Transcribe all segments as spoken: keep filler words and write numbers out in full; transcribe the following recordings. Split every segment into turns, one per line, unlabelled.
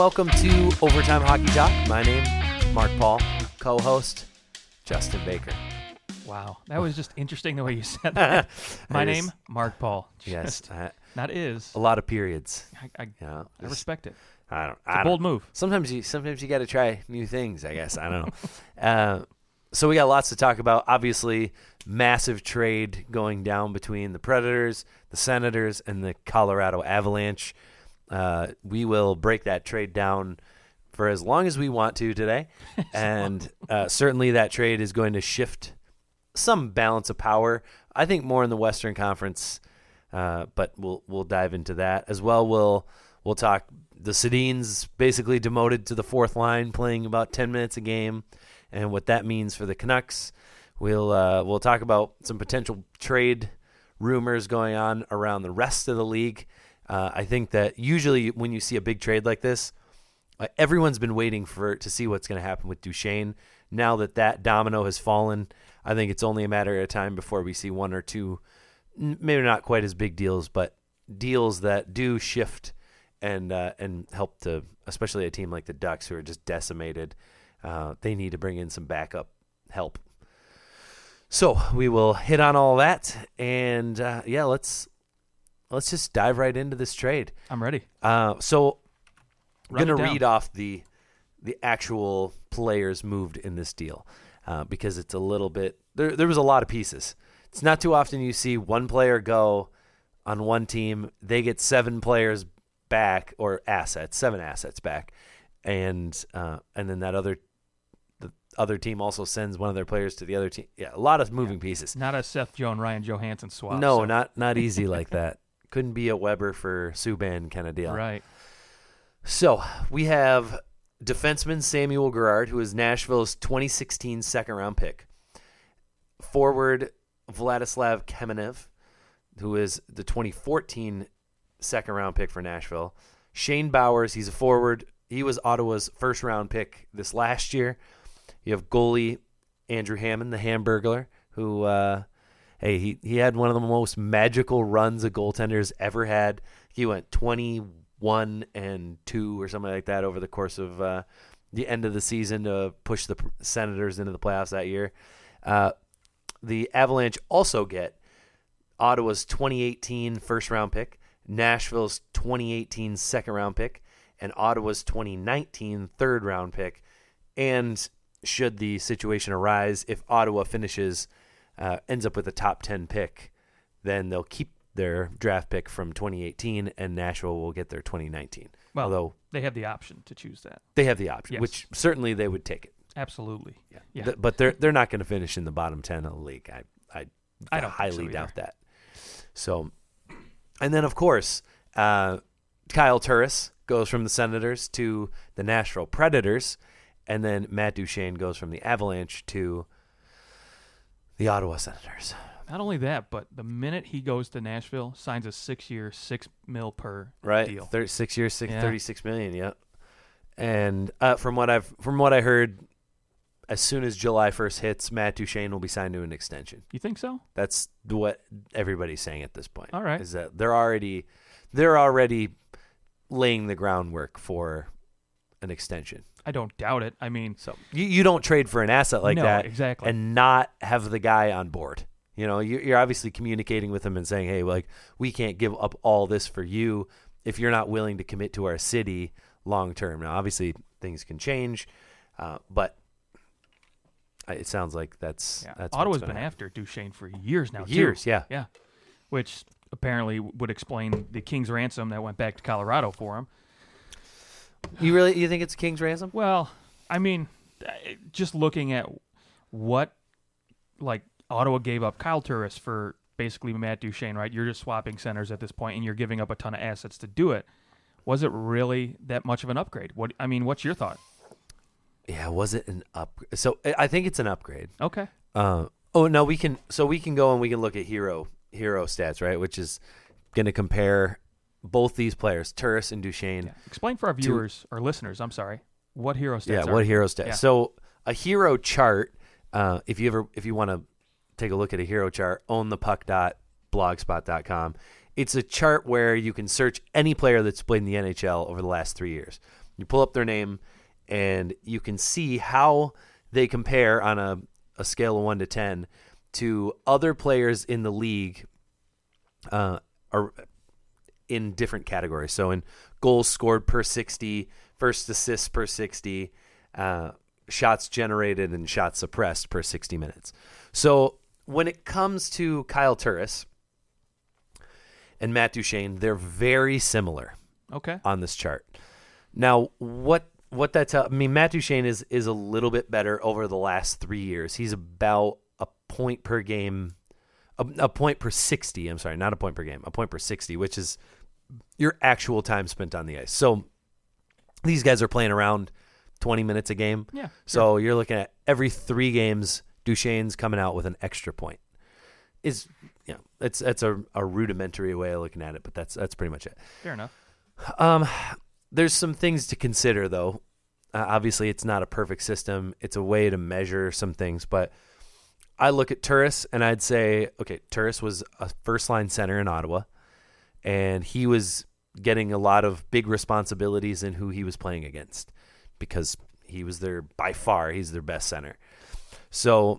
welcome to Overtime Hockey Talk. My name, Mark Paul, co-host, Justin Baker.
Wow, that was just interesting the way you said that. My name, Mark Paul.
Yes. Uh,
Not is.
a lot of periods.
I, I,
You know,
I respect it.
I don't.
It's
I
a
don't,
bold move.
Sometimes you sometimes you got to try new things, I guess. I don't know. uh, so we got lots to talk about. Obviously, massive trade going down between the Predators, the Senators, and the Colorado Avalanche. Uh, we will break that trade down for as long as we want to today. and uh, certainly that trade is going to shift some balance of power. I think more in the Western Conference, uh, but we'll we'll dive into that as well. We'll we'll talk the Sedins basically demoted to the fourth line, playing about ten minutes a game, and what that means for the Canucks. We'll uh, we'll talk about some potential trade rumors going on around the rest of the league. Uh, I think that usually when you see a big trade like this, uh, everyone's been waiting for to see what's going to happen with Duchesne. Now that that domino has fallen, I think it's only a matter of time before we see one or two, maybe not quite as big deals, but deals that do shift and uh, and help to, especially a team like the Ducks who are just decimated. Uh, they need to bring in some backup help. So we will hit on all that, and uh, yeah, let's let's just dive right into this trade.
I'm ready.
Uh, so I'm
Run
going
it
to
down.
read off the the actual players moved in this deal uh, because it's a little bit there. There was a lot of pieces. It's not too often you see one player go on one team. They get seven players back or assets, seven assets back, and uh, and then that other the other team also sends one of their players to the other team. Yeah, a lot of moving pieces.
Not a Seth Joe and Ryan Johansson swap.
No,
so.
not not easy like that. Couldn't be a Weber for Subban kind of deal.
Right.
So we have defenseman Samuel Girard, who is Nashville's twenty sixteen second-round pick. Forward Vladislav Kamenev, who is the twenty fourteen second-round pick for Nashville. Shane Bowers, he's a forward. He was Ottawa's first-round pick this last year. You have goalie Andrew Hammond, the Hamburglar, who, uh, hey, he, he had one of the most magical runs a goaltender's ever had. He went twenty-one and two or something like that over the course of uh, the end of the season to push the Senators into the playoffs that year. Uh, the Avalanche also get Ottawa's twenty eighteen first-round pick, Nashville's twenty eighteen second-round pick, and Ottawa's twenty nineteen third-round pick. And should the situation arise, if Ottawa finishes, uh, ends up with a top ten pick, then they'll keep their draft pick from twenty eighteen, and Nashville will get their twenty nineteen.
Well,
Although
they have the option to choose that.
they have the option,
Yes.
which certainly they would take it.
Absolutely.
Yeah,
Yeah.
Th- but they're they're not going to finish in the bottom ten of the league. I I,
I don't think
highly
so
doubt
either.
that. So, and then of course, uh, Kyle Turris goes from the Senators to the Nashville Predators, and then Matt Duchesne goes from the Avalanche to the Ottawa Senators.
Not only that, but the minute he goes to Nashville, signs a six-year, six mil per
Right,
deal.
Thir- six years, six,
Yeah.
thirty-six million. Yeah, and uh, from what I've from what I heard, as soon as July first hits, Matt Duchesne will be signed to an extension.
You think so?
That's what everybody's saying at this point.
All right.
Is that they're already they're already laying the groundwork for an extension.
I don't doubt it. I mean,
So you, you don't trade for an asset like
no,
that
exactly.
and not have the guy on board. You know, you're, you're obviously communicating with him and saying, hey, like, we can't give up all this for you if you're not willing to commit to our city long term. Now, obviously, things can change, uh, but it sounds like that's
yeah.
that's
Ottawa's
what's
been
gonna happen.
after Duchesne for years now. too.
Years, yeah.
Yeah. Which apparently would explain the King's ransom that went back to Colorado for him.
You really you think it's King's ransom?
Well, I mean, just looking at what, like, Ottawa gave up Kyle Turris for basically Matt Duchesne, right? You're just swapping centers at this point, and you're giving up a ton of assets to do it. Was it really that much of an upgrade? What I mean, what's your thought?
Yeah, was it an upgrade? So I think it's an upgrade.
Okay.
Uh, oh no, we can. So we can go and we can look at hero hero stats, right? Which is going to compare both these players, Turris and Duchesne.
Yeah. Explain for our viewers or listeners. I'm sorry. What hero stats?
Yeah,
are.
what hero stats?
Yeah.
So a hero chart. Uh, if you ever if you want to take a look at a hero chart, own the puck dot blogspot dot com. It's a chart where you can search any player that's played in the N H L over the last three years. You pull up their name, and you can see how they compare on a, a scale of one to ten to other players in the league uh, are in different categories. So in goals scored per sixty, first assists per sixty, uh, shots generated and shots suppressed per sixty minutes. So when it comes to Kyle Turris and Matt Duchene, they're very similar.
Okay.
On this chart. Now, what what that's I mean, Matt Duchene is is a little bit better over the last three years. He's about a point per game, a, a point per sixty. I'm sorry, not a point per game, a point per sixty, which is your actual time spent on the ice. So these guys are playing around twenty minutes a game.
Yeah.
So you're looking at every three games, Duchene's coming out with an extra point. Is you know, it's it's a, a rudimentary way of looking at it, but that's that's pretty much it.
Fair enough.
Um, there's some things to consider, though. Uh, obviously, it's not a perfect system. It's a way to measure some things. But I look at Turris, and I'd say, okay, Turris was a first-line center in Ottawa, and he was getting a lot of big responsibilities in who he was playing against because he was their, by far, he's their best center. So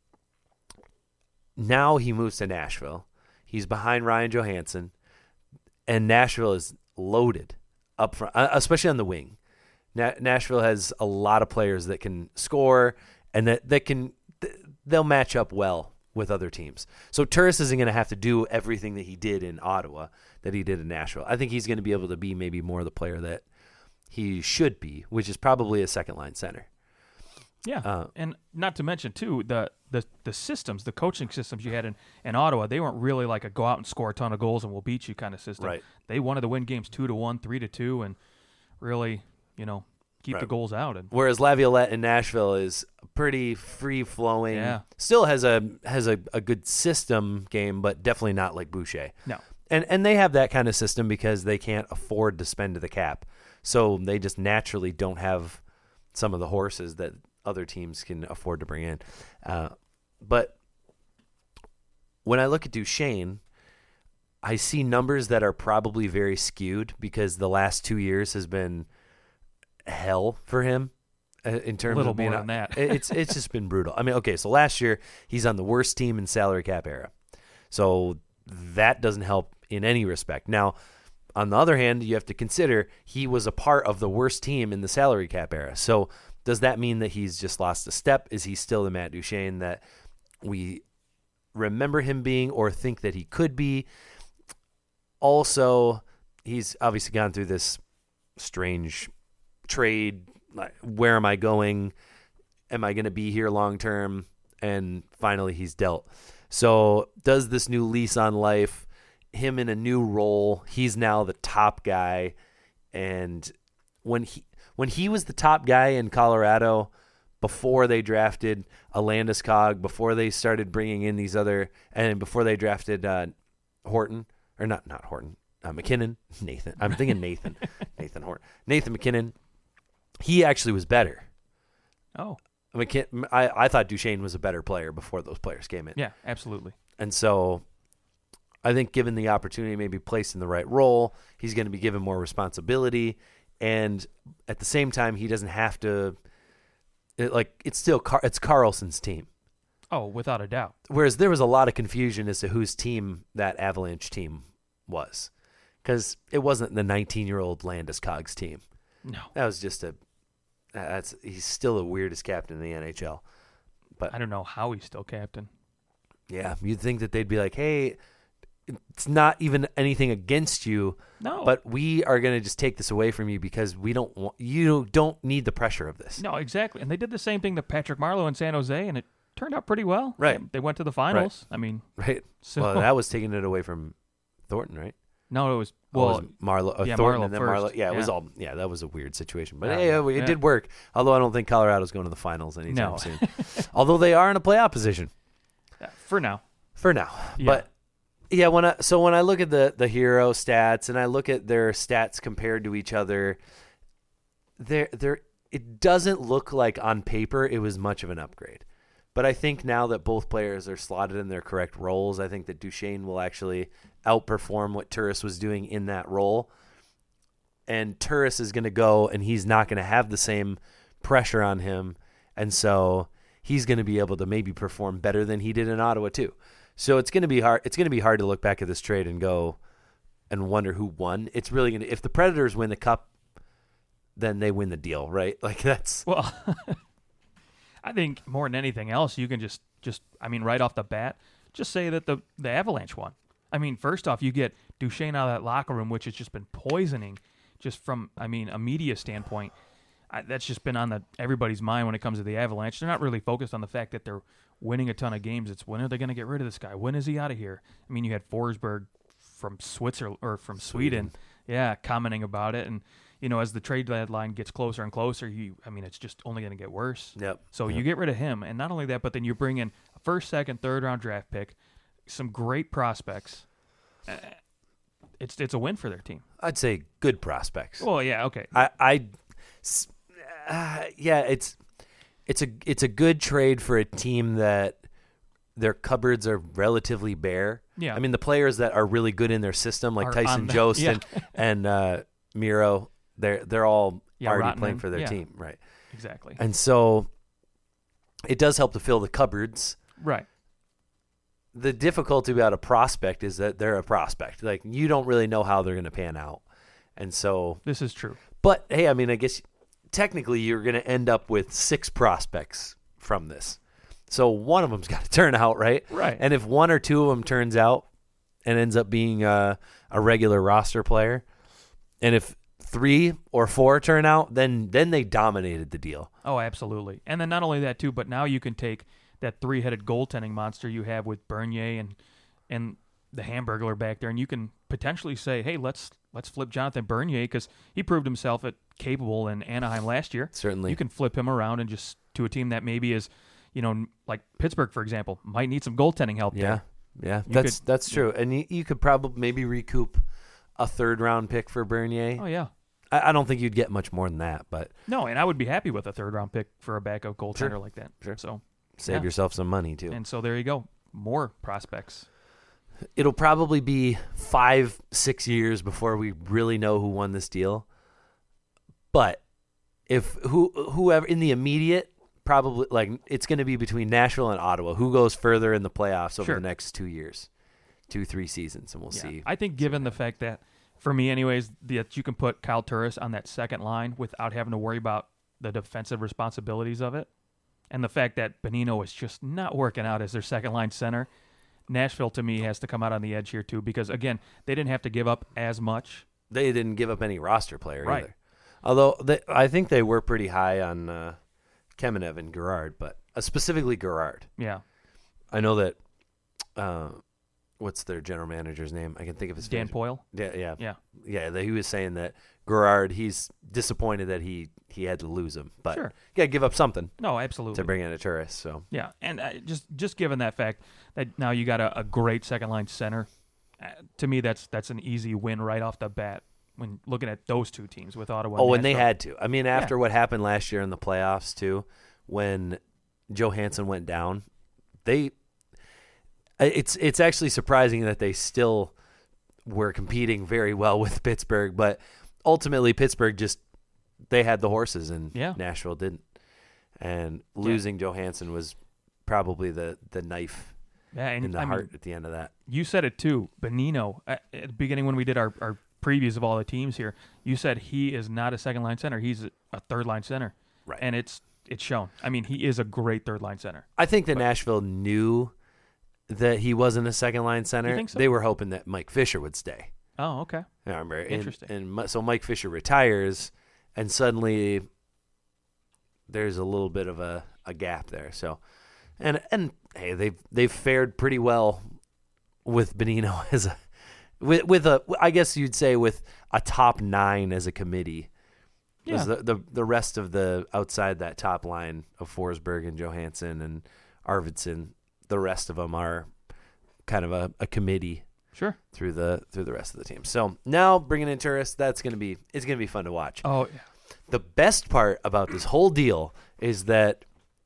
now he moves to Nashville. He's behind Ryan Johansson, and Nashville is loaded up front, especially on the wing. Na- Nashville has a lot of players that can score and that, that can they'll match up well with other teams. So Turris isn't going to have to do everything that he did in Ottawa that he did in Nashville. I think he's going to be able to be maybe more the player that he should be, which is probably a second line center.
Yeah,
uh,
and not to mention too the the the systems, the coaching systems you had in, in Ottawa, they weren't really like a go out and score a ton of goals and we'll beat you kind of system.
Right.
They wanted to win games two to one, three to two, and really, you know, keep
right.
the goals out. And
whereas Laviolette in Nashville is pretty free flowing.
Yeah.
Still has a has a, a good system game, but definitely not like Boucher.
No.
And and they have that kind of system because they can't afford to spend to the cap, so they just naturally don't have some of the horses that other teams can afford to bring in. Uh, but when I look at Duchene, I see numbers that are probably very skewed because the last two years has been hell for him uh, in terms
a little
of being
more
a,
than that.
it's it's just been brutal. I mean, okay, so last year he's on the worst team in salary cap era. So that doesn't help in any respect. Now, on the other hand, you have to consider he was a part of the worst team in the salary cap era. So does that mean that he's just lost a step? Is he still the Matt Duchene that we remember him being or think that he could be? Also, he's obviously gone through this strange trade. Like, where am I going? Am I going to be here long term? And finally, he's dealt. So does this new lease on life, him in a new role, he's now the top guy. And when he when he was the top guy in Colorado before they drafted a Landeskog, before they started bringing in these other, and before they drafted uh, Horton, or not not Horton, uh, McKinnon, Nathan. I'm thinking Nathan, Nathan Horton, Nathan McKinnon. He actually was better.
Oh.
McKin- I, I thought Duchene was a better player before those players came in.
Yeah, absolutely.
And so I think given the opportunity, maybe placed in the right role, he's going to be given more responsibility. And at the same time, he doesn't have to it, like it's still Car- it's Carlson's team.
Oh, without a doubt.
Whereas there was a lot of confusion as to whose team that Avalanche team was, because it wasn't the nineteen-year-old Landeskog's team.
No,
that was just a. That's he's still the weirdest captain in the N H L. But
I don't know how he's still captain.
Yeah, you'd think that they'd be like, hey, it's not even anything against you.
No,
but we are going to just take this away from you because we don't want you don't need the pressure of this.
No, exactly. And they did the same thing to Patrick Marleau in San Jose, and it turned out pretty well.
Right.
They, they went to the finals.
Right.
I mean,
right.
So,
well, that was taking it away from Thornton, right?
No, it was well,
oh, it was Marleau, uh,
yeah,
Thornton,
Marleau
and then
first.
Marleau. Yeah, it
yeah.
was all. Yeah, that was a weird situation, but
Yeah,
hey, it
yeah.
did work. Although I don't think Colorado's going to the finals anytime
No.
soon. Although they are in a playoff position
Yeah, for now.
for now,
Yeah.
but. Yeah, when I so when I look at the, the hero stats and I look at their stats compared to each other, there there it doesn't look like on paper it was much of an upgrade. But I think now that both players are slotted in their correct roles, I think that Duchene will actually outperform what Turris was doing in that role. and Turris is going to go, and he's not going to have the same pressure on him, and so he's going to be able to maybe perform better than he did in Ottawa too. So it's going to be hard. It's going to be hard to look back at this trade and go and wonder who won. It's really going to, if the Predators win the cup, then they win the deal, right? Like that's
well. I think more than anything else, you can just just I mean, right off the bat, just say that the the Avalanche won. I mean, first off, you get Duchesne out of that locker room, which has just been poisoning, just from I mean a media standpoint. I, that's just been on the everybody's mind when it comes to the Avalanche. They're not really focused on the fact that they're winning a ton of games. It's when are they going to get rid of this guy? When is he out of here? I mean, you had Forsberg from Switzerland or from Sweden, Sweden, yeah, commenting about it. And you know, as the trade deadline gets closer and closer, you I mean, it's just only going to get worse.
Yep.
So
yep.
you get rid of him, and not only that, but then you bring in a first, second, third round draft pick, some great prospects. Uh, it's it's a win for their team.
I'd say good prospects.
Well, yeah, okay.
I, I uh, yeah, it's it's a it's a good trade for a team that their cupboards are relatively bare.
Yeah.
I mean, the players that are really good in their system, like
Are
Tyson
the,
Jost
yeah.
and, and uh, Miro, they're they're all
yeah,
already
Rottman,
playing for their
yeah.
team, right?
Exactly.
And so it does help to fill the cupboards.
Right.
The difficulty about a prospect is that they're a prospect. Like, you don't really know how they're going to pan out. And so
This is true.
But, hey, I mean, I guess technically you're going to end up with six prospects from this. So one of them's got to turn out, right?
Right.
And if one or two of them turns out and ends up being a, a regular roster player, and if three or four turn out, then then they dominated the deal.
Oh, absolutely. And then not only that, too, but now you can take that three-headed goaltending monster you have with Bernier and and the Hamburglar back there, and you can potentially say, hey, let's let's flip Jonathan Bernier because he proved himself at capable in Anaheim last year.
Certainly.
You can flip him around and just to a team that maybe is, you know, like Pittsburgh, for example, might need some goaltending help
Yeah,
there.
yeah,
You
that's
could-
that's true. And you, you could probably maybe recoup a third-round pick for Bernier.
Oh, yeah.
I, I don't think you'd get much more than that, but
No, and I would be happy with a third-round pick for a backup goaltender
Sure.
like that.
Sure.
So,
save
Yeah.
yourself some money, too.
and so there you go. More prospects.
It'll probably be five, six years before we really know who won this deal. But if who whoever in the immediate, probably like it's going to be between Nashville and Ottawa. Who goes further in the playoffs over
Sure.
the next two years, two three seasons, and we'll
Yeah.
see.
I think given the fact that, for me anyways, that you can put Kyle Turris on that second line without having to worry about the defensive responsibilities of it, and the fact that Bonino is just not working out as their second line center, Nashville to me has to come out on the edge here too, because again, they didn't have to give up as much.
They didn't give up any roster player
Right.
either. Although they, I think they were pretty high on uh, Kamenev and Gerard, but uh, specifically Gerard.
Yeah.
I know that. Uh, what's their general manager's name? I can think of his
Dan
name.
Poyle?
Yeah, yeah,
Yeah.
yeah. That he was saying that Gerard, he's disappointed that he he had to lose him, but
Sure.
you got to give up something
No, absolutely.
to bring in a tourist. So
Yeah, and uh, just just given that fact that now you got a, a great second line center, uh, to me that's that's an easy win right off the bat when looking at those two teams with Ottawa.
oh,
and
and they
Nashville.
had to. I mean, after what happened last year in the playoffs too, when Johansson went down, they. It's it's actually surprising that they still were competing very well with Pittsburgh, but ultimately Pittsburgh just they had the horses and
Yeah.
Nashville didn't. And losing Johansson was probably the, the knife
yeah, and
in the
I mean,
heart at the end of that.
you said it too, Bonino. At, at the beginning when we did our, our previews of all the teams here, you said he is not a second line center; he's a, a third line center,
Right.
and it's it's shown. I mean, he is a great third line center.
I think that
But-
Nashville knew that he wasn't a second line center.
You think so?
They were hoping that Mike Fisher would stay.
Oh, okay.
I remember. And-
Interesting.
And, Mi- so Mike Fisher retires, and suddenly there's a little bit of a, a gap there. So, and and hey, they've they've fared pretty well with Bonino as a with with a I guess you'd say with a top nine as a committee.
Yeah.
'Cause The, the the rest of the outside that top line of Forsberg and Johansson and Arvidsson, the rest of them are kind of a, a committee
Sure.
through the through the rest of the team. So now bringing in tourists, that's gonna be it's gonna be fun to watch.
Oh,
The best part about this whole deal is that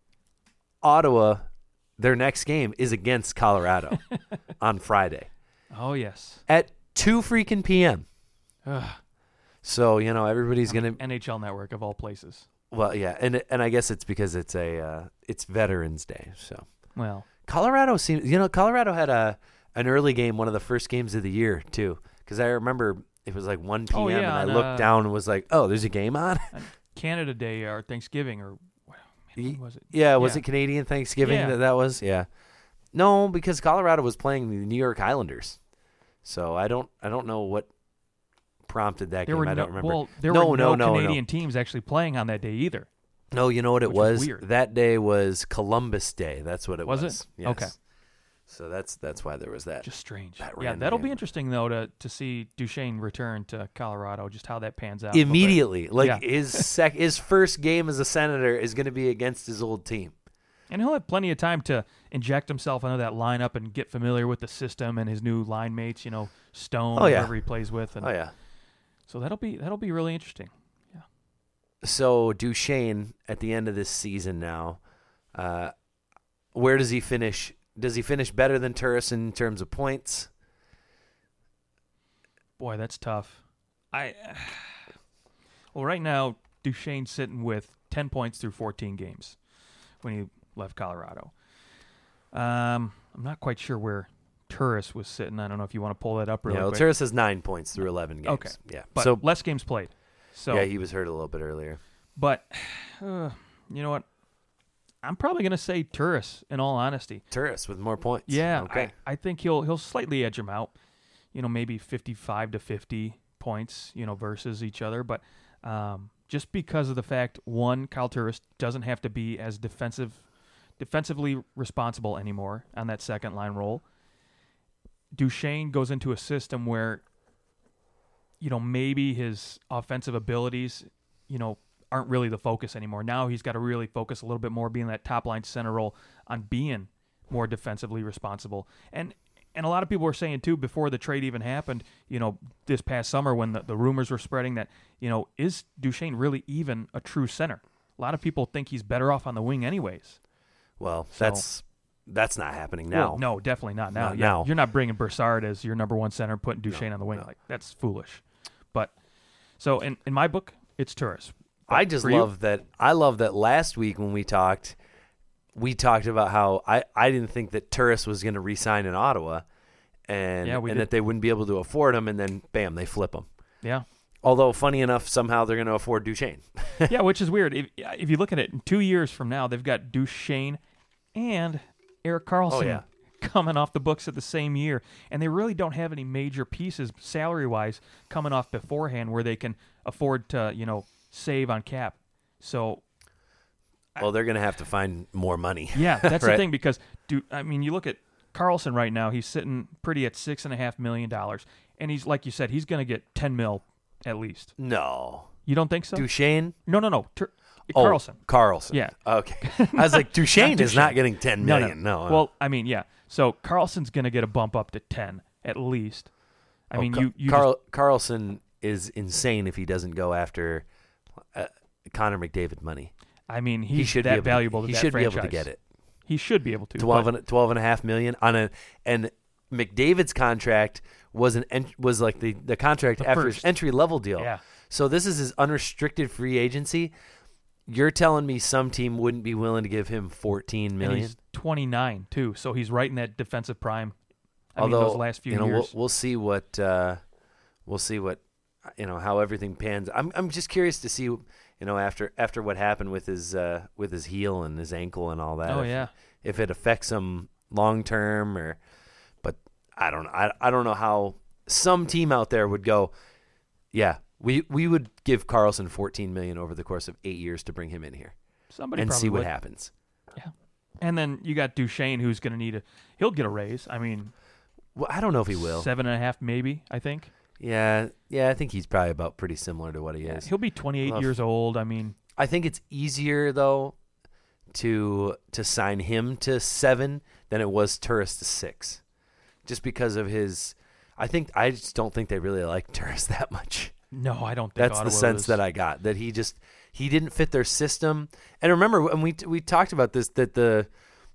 Ottawa, their next game is against Colorado on Friday
oh yes.
at two freaking p m.
Ugh.
So you know everybody's
I mean,
gonna.
N H L Network of all places.
Well, yeah, and and I guess it's because it's a uh, it's Veterans Day. So
Well,
Colorado seems. You know, Colorado had a an early game, one of the first games of the year too. Because I remember it was like one p.m.
Oh, yeah,
and I
on,
looked
uh,
down and was like, "Oh, there's a game on."
Canada Day or Thanksgiving or man, when was it?
Yeah, was
Yeah.
it Canadian Thanksgiving
Yeah.
that that was? Yeah. No, because Colorado was playing the New York Islanders. So I don't I don't know what prompted that
There
game.
were
I
no,
don't remember.
well, there
No,
were
no,
no,
no, no.
Canadian teams actually playing on that day either.
No, you know what it
Which was
was?
weird.
That day was Columbus Day. That's what it was.
Was it?
Yes.
Okay.
So that's that's why there was that.
Just strange.
That
Yeah,
random
that'll be
game.
interesting though to to see Duchesne return to Colorado. Just how that pans out a little bit.
Immediately, like
Yeah.
his sec, his first game as a Senator is going to be against his old team.
And he'll have plenty of time to inject himself into that lineup and get familiar with the system and his new line mates. You know, Stone,
Oh, yeah.
whoever he plays with. And
Oh yeah.
So that'll be that'll be really interesting.
So Duchesne at the end of this season now, uh, where does he finish? Does he finish better than Turris in terms of points?
Boy, that's tough. I well, right now Duchesne's sitting with ten points through fourteen games when he left Colorado. Um, I'm not quite sure where Turris was sitting. I don't know if you want to pull that up really
Yeah, well,
quick.
Turris has nine points through eleven games.
Okay.
Yeah.
But
so
less games played. So
yeah, he was hurt a little bit earlier.
But uh, you know what? I'm probably going to say Turris. In all honesty,
Turris with more points.
yeah,
Okay.
I, I think he'll he'll slightly edge him out. You know, maybe fifty-five to fifty points. You know, versus each other. But um, just because of the fact, one, Kyle Turris doesn't have to be as defensive, defensively responsible anymore on that second line role. Duchesne goes into a system where, you know, maybe his offensive abilities, you know, aren't really the focus anymore. Now he's got to really focus a little bit more being that top line center role on being more defensively responsible. And and a lot of people were saying too before the trade even happened, you know, this past summer when the, the rumors were spreading that, you know, is Duchesne really even a true center? A lot of people think he's better off on the wing anyways.
Well,
So-
that's that's not happening now.
Well, no, definitely not now.
Not
Yeah,
now.
You're not bringing Broussard as your number one center, putting Duchesne
No,
on the wing.
no.
Like that's foolish. But so in, in my book, it's Turris. But
I just
for you-
love that. I love that last week when we talked, we talked about how I, I didn't think that Turris was going to re-sign in Ottawa, and
Yeah, we
and
did.
that they wouldn't be able to afford him, and then bam, they flip him.
Yeah.
Although funny enough, somehow they're going to afford Duchesne.
Yeah, which is weird. If, if you look at it, in two years from now, they've got Duchesne and Eric Carlson
Oh, yeah.
coming off the books at the same year. And they really don't have any major pieces salary-wise coming off beforehand where they can afford to, you know, save on cap. So,
Well, they're going to have to find more money.
yeah, that's the
Right.
thing because, dude, I mean, you look at Carlson right now, he's sitting pretty at six point five million dollars. And he's, like you said, he's going to get ten mil at least.
No.
You don't think so?
Duchesne?
no, no, no. Tur-
Oh,
Carlson.
Carlson.
Yeah.
Okay. I was like, Duchesne is
Duchesne.
not getting ten million. No. no.
Well, I mean, yeah. So Carlson's going to get a bump up to ten at least. I
Oh,
mean,
Ca-
you you
Carl Carlson is insane if he doesn't go after uh, Connor McDavid money.
just, I mean, he's
he should
that
be able
valuable
to,
to
he
that
should be able to
franchise.
get it.
He should be able to.
twelve
but-
and twelve and a half million on a and McDavid's contract was an en- was like the, the contract
The
after his
first.
entry level deal.
Yeah.
So this is his unrestricted free agency. You're telling me some team wouldn't be willing to give him fourteen
and
million?
he's twenty-nine too, so he's right in that defensive prime. I
Although
mean, those last few
you know,
years.
we'll, we'll see what uh, we'll see what you know how everything pans. I'm I'm just curious to see you know after after what happened with his uh, with his heel and his ankle and all that.
oh
if,
yeah.
if it affects him long term or, but I don't I I don't know how some team out there would go. Yeah, we we would give Carlson fourteen million over the course of eight years to bring him in here
Somebody
and
probably
see what
would.
happens.
Yeah. And then you got Duchesne, who's going to need a. He'll get a raise. I mean,
Well, I don't know if he will.
seven and a half maybe. I think.
Yeah, yeah, I think he's probably about pretty similar to what he is.
He'll be twenty-eight
Love-
years old. I mean,
I think it's easier though to to sign him to seven than it was Turris to six, just because of his. I think I just don't think they really like Turris that much.
no, I don't think
That's the
Ottawa
sense
was-
that I got, that he just he didn't fit their system. And remember, when we we talked about this, that the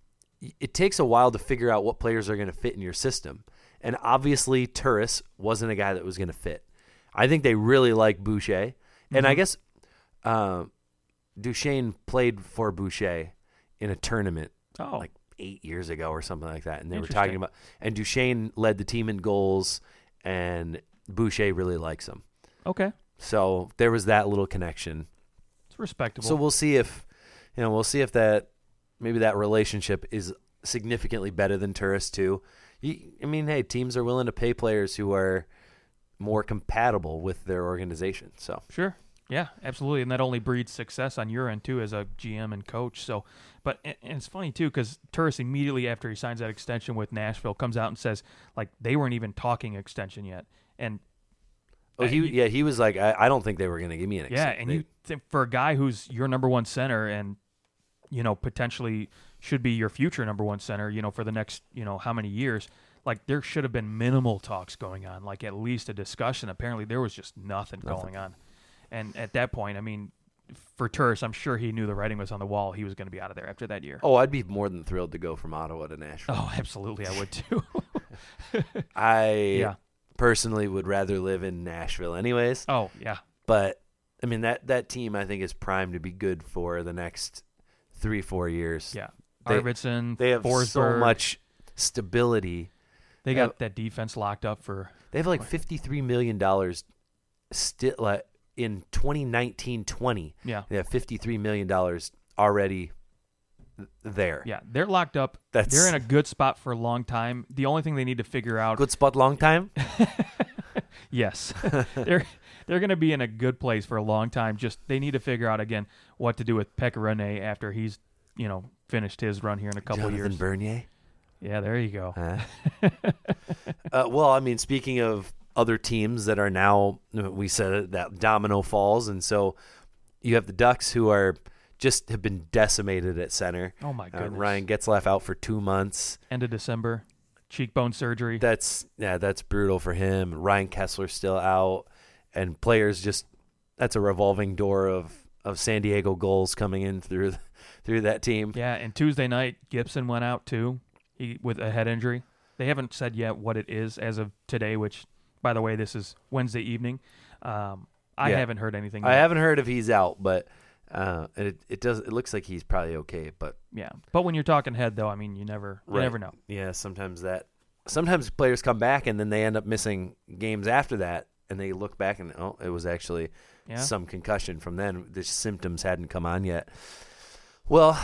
it takes a while to figure out what players are going to fit in your system. And obviously, Turris wasn't a guy that was going to fit. I think they really like Boucher. And
Mhm.
I guess uh, Duchesne played for Boucher in a tournament
Oh,
like eight years ago or something like that. And they were
Interesting.
talking about – and Duchesne led the team in goals, and Boucher really likes him.
okay.
So there was that little connection.
It's respectable.
So we'll see if – you know, we'll see if that – maybe that relationship is significantly better than Turris too. You, I mean, hey, teams are willing to pay players who are more compatible with their organization. So
Sure. Yeah, absolutely. And that only breeds success on your end, too, as a G M and coach. So, but and it's funny, too, because Turris immediately after he signs that extension with Nashville comes out and says, like, they weren't even talking extension yet. And
oh,
uh,
he
you-
yeah, he was like, I, I don't think they were going to give me an
yeah,
extension.
and
They-
you think for a guy who's your number one center and, you know, potentially should be your future number one center, you know, for the next, you know, how many years, like, there should have been minimal talks going on, like at least a discussion. Apparently, there was just nothing,
Nothing.
going on. And at that point, I mean, for Turris, I'm sure he knew the writing was on the wall. He was going to be out of there after that year.
oh, I'd be more than thrilled to go from Ottawa to Nashville.
Oh, absolutely, I would too.
I
Yeah.
personally would rather live in Nashville anyways.
Oh, yeah.
But, I mean, that, that team I think is primed to be good for the next three, four years.
Yeah.
They-
Arvidsson,
They have so
Forsberg.
much stability.
They
Yeah.
got that defense locked up for.
They have like fifty-three million dollars still like, in twenty nineteen twenty.
Yeah.
They have fifty-three million dollars already th- there.
Yeah, they're locked up.
That's
They're in a good spot for a long time. The only thing they need to figure out.
good spot long time.
Yes, they're they're going to be in a good place for a long time. Just they need to figure out again what to do with Pekka Rinne after he's you know finished his run here in a couple
Jonathan
years.
Bernier.
Yeah, there you go.
Huh? uh, well, I mean, speaking of other teams that are now, we said it, that domino falls, and so you have the Ducks who are just have been decimated at center.
Oh my
Uh,
goodness.
Ryan Getzlaff out for two months.
End of December, cheekbone surgery.
That's yeah, that's brutal for him. Ryan Kessler's still out, and players just that's a revolving door of, of San Diego goals coming in through through that team.
Yeah, and Tuesday night Gibson went out too, he, with a head injury. They haven't said yet what it is as of today, which, by the way, this is Wednesday evening. Um, I
Yeah.
haven't heard anything.
I
yet.
haven't heard if he's out, but uh, it it does it looks like he's probably okay. But
Yeah, but when you're talking head, though, I mean, you never, you
Right.
never know.
yeah, sometimes that sometimes players come back and then they end up missing games after that, and they look back and oh, it was actually
Yeah.
some concussion from then. The symptoms hadn't come on yet. Well,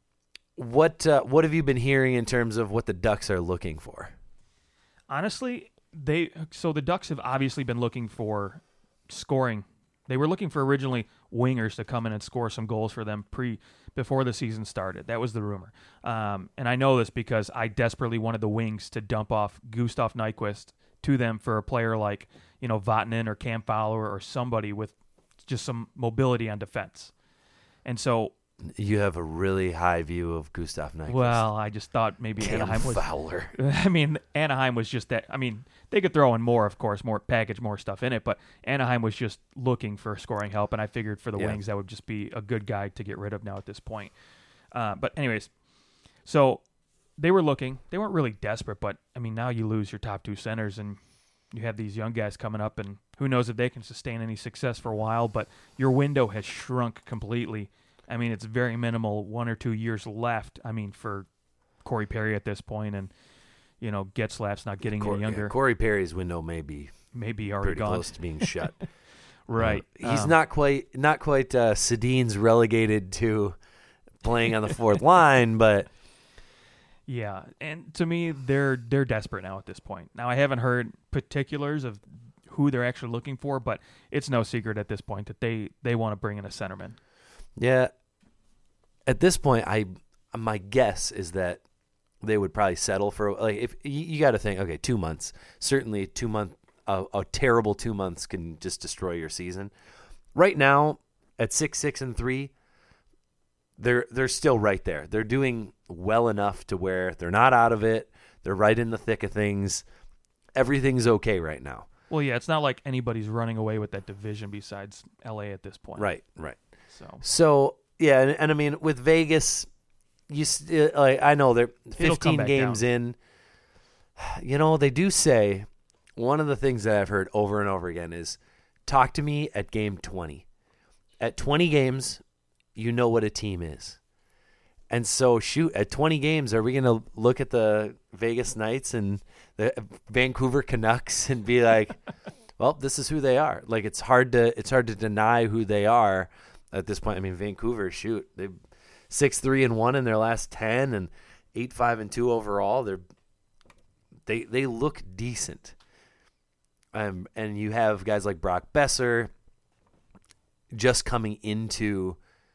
what uh, what have you been hearing in terms of what the Ducks are looking for?
Honestly, they so the Ducks have obviously been looking for scoring. They were looking for originally wingers to come in and score some goals for them pre before the season started. That was the rumor, um, and I know this because I desperately wanted the Wings to dump off Gustav Nyquist to them for a player like you know Vatanen or Cam Fowler or somebody with just some mobility on defense. And so,
You have a really high view of Gustav Nyquist.
well, I just thought maybe
Cam
Anaheim was.
Fowler.
I mean, Anaheim was just that. I mean, they could throw in more, of course, more package, more stuff in it, but Anaheim was just looking for scoring help, and I figured for the
Yeah.
Wings that would just be a good guy to get rid of now at this point. Uh, but anyways, so they were looking. They weren't really desperate, but I mean, now you lose your top two centers, and you have these young guys coming up, and who knows if they can sustain any success for a while, but your window has shrunk completely. I mean, it's very minimal, one or two years left, I mean, for Corey Perry at this point, and, you know, Getzlaff's not getting
Cor-
any younger.
yeah, Corey Perry's window may be
Maybe already
pretty
gone.
close to being shut.
Right.
Uh, he's
Um,
not quite not quite uh, Sedin's relegated to playing on the fourth line, but
Yeah, and to me, they're they're desperate now at this point. Now, I haven't heard particulars of who they're actually looking for, but it's no secret at this point that they, they want to bring in a centerman.
yeah. At this point, I my guess is that they would probably settle for like if you, you got to think okay, two months. Certainly, two month a, a terrible two months can just destroy your season. Right now, at six six and three, they're they're still right there. They're doing well enough to where they're not out of it. They're right in the thick of things. Everything's okay right now.
Well, yeah, it's not like anybody's running away with that division besides L A at this point.
Right, right.
So
So yeah, and, and I mean with Vegas, you st- like I know they're
come
fifteen
back
games in. You know they do say one of the things that I've heard over and over again is talk to me at game twenty. At twenty games, you know what a team is. And so, shoot, at twenty games, are we going to look at the Vegas Knights and the Vancouver Canucks and be like, well, this is who they are? Like, it's hard to it's hard to deny who they are at this point. I mean, Vancouver, shoot, they've six three and one in their last ten and eight five and two overall. They're they they look decent. Um, and you have guys like Brock Besser just coming into,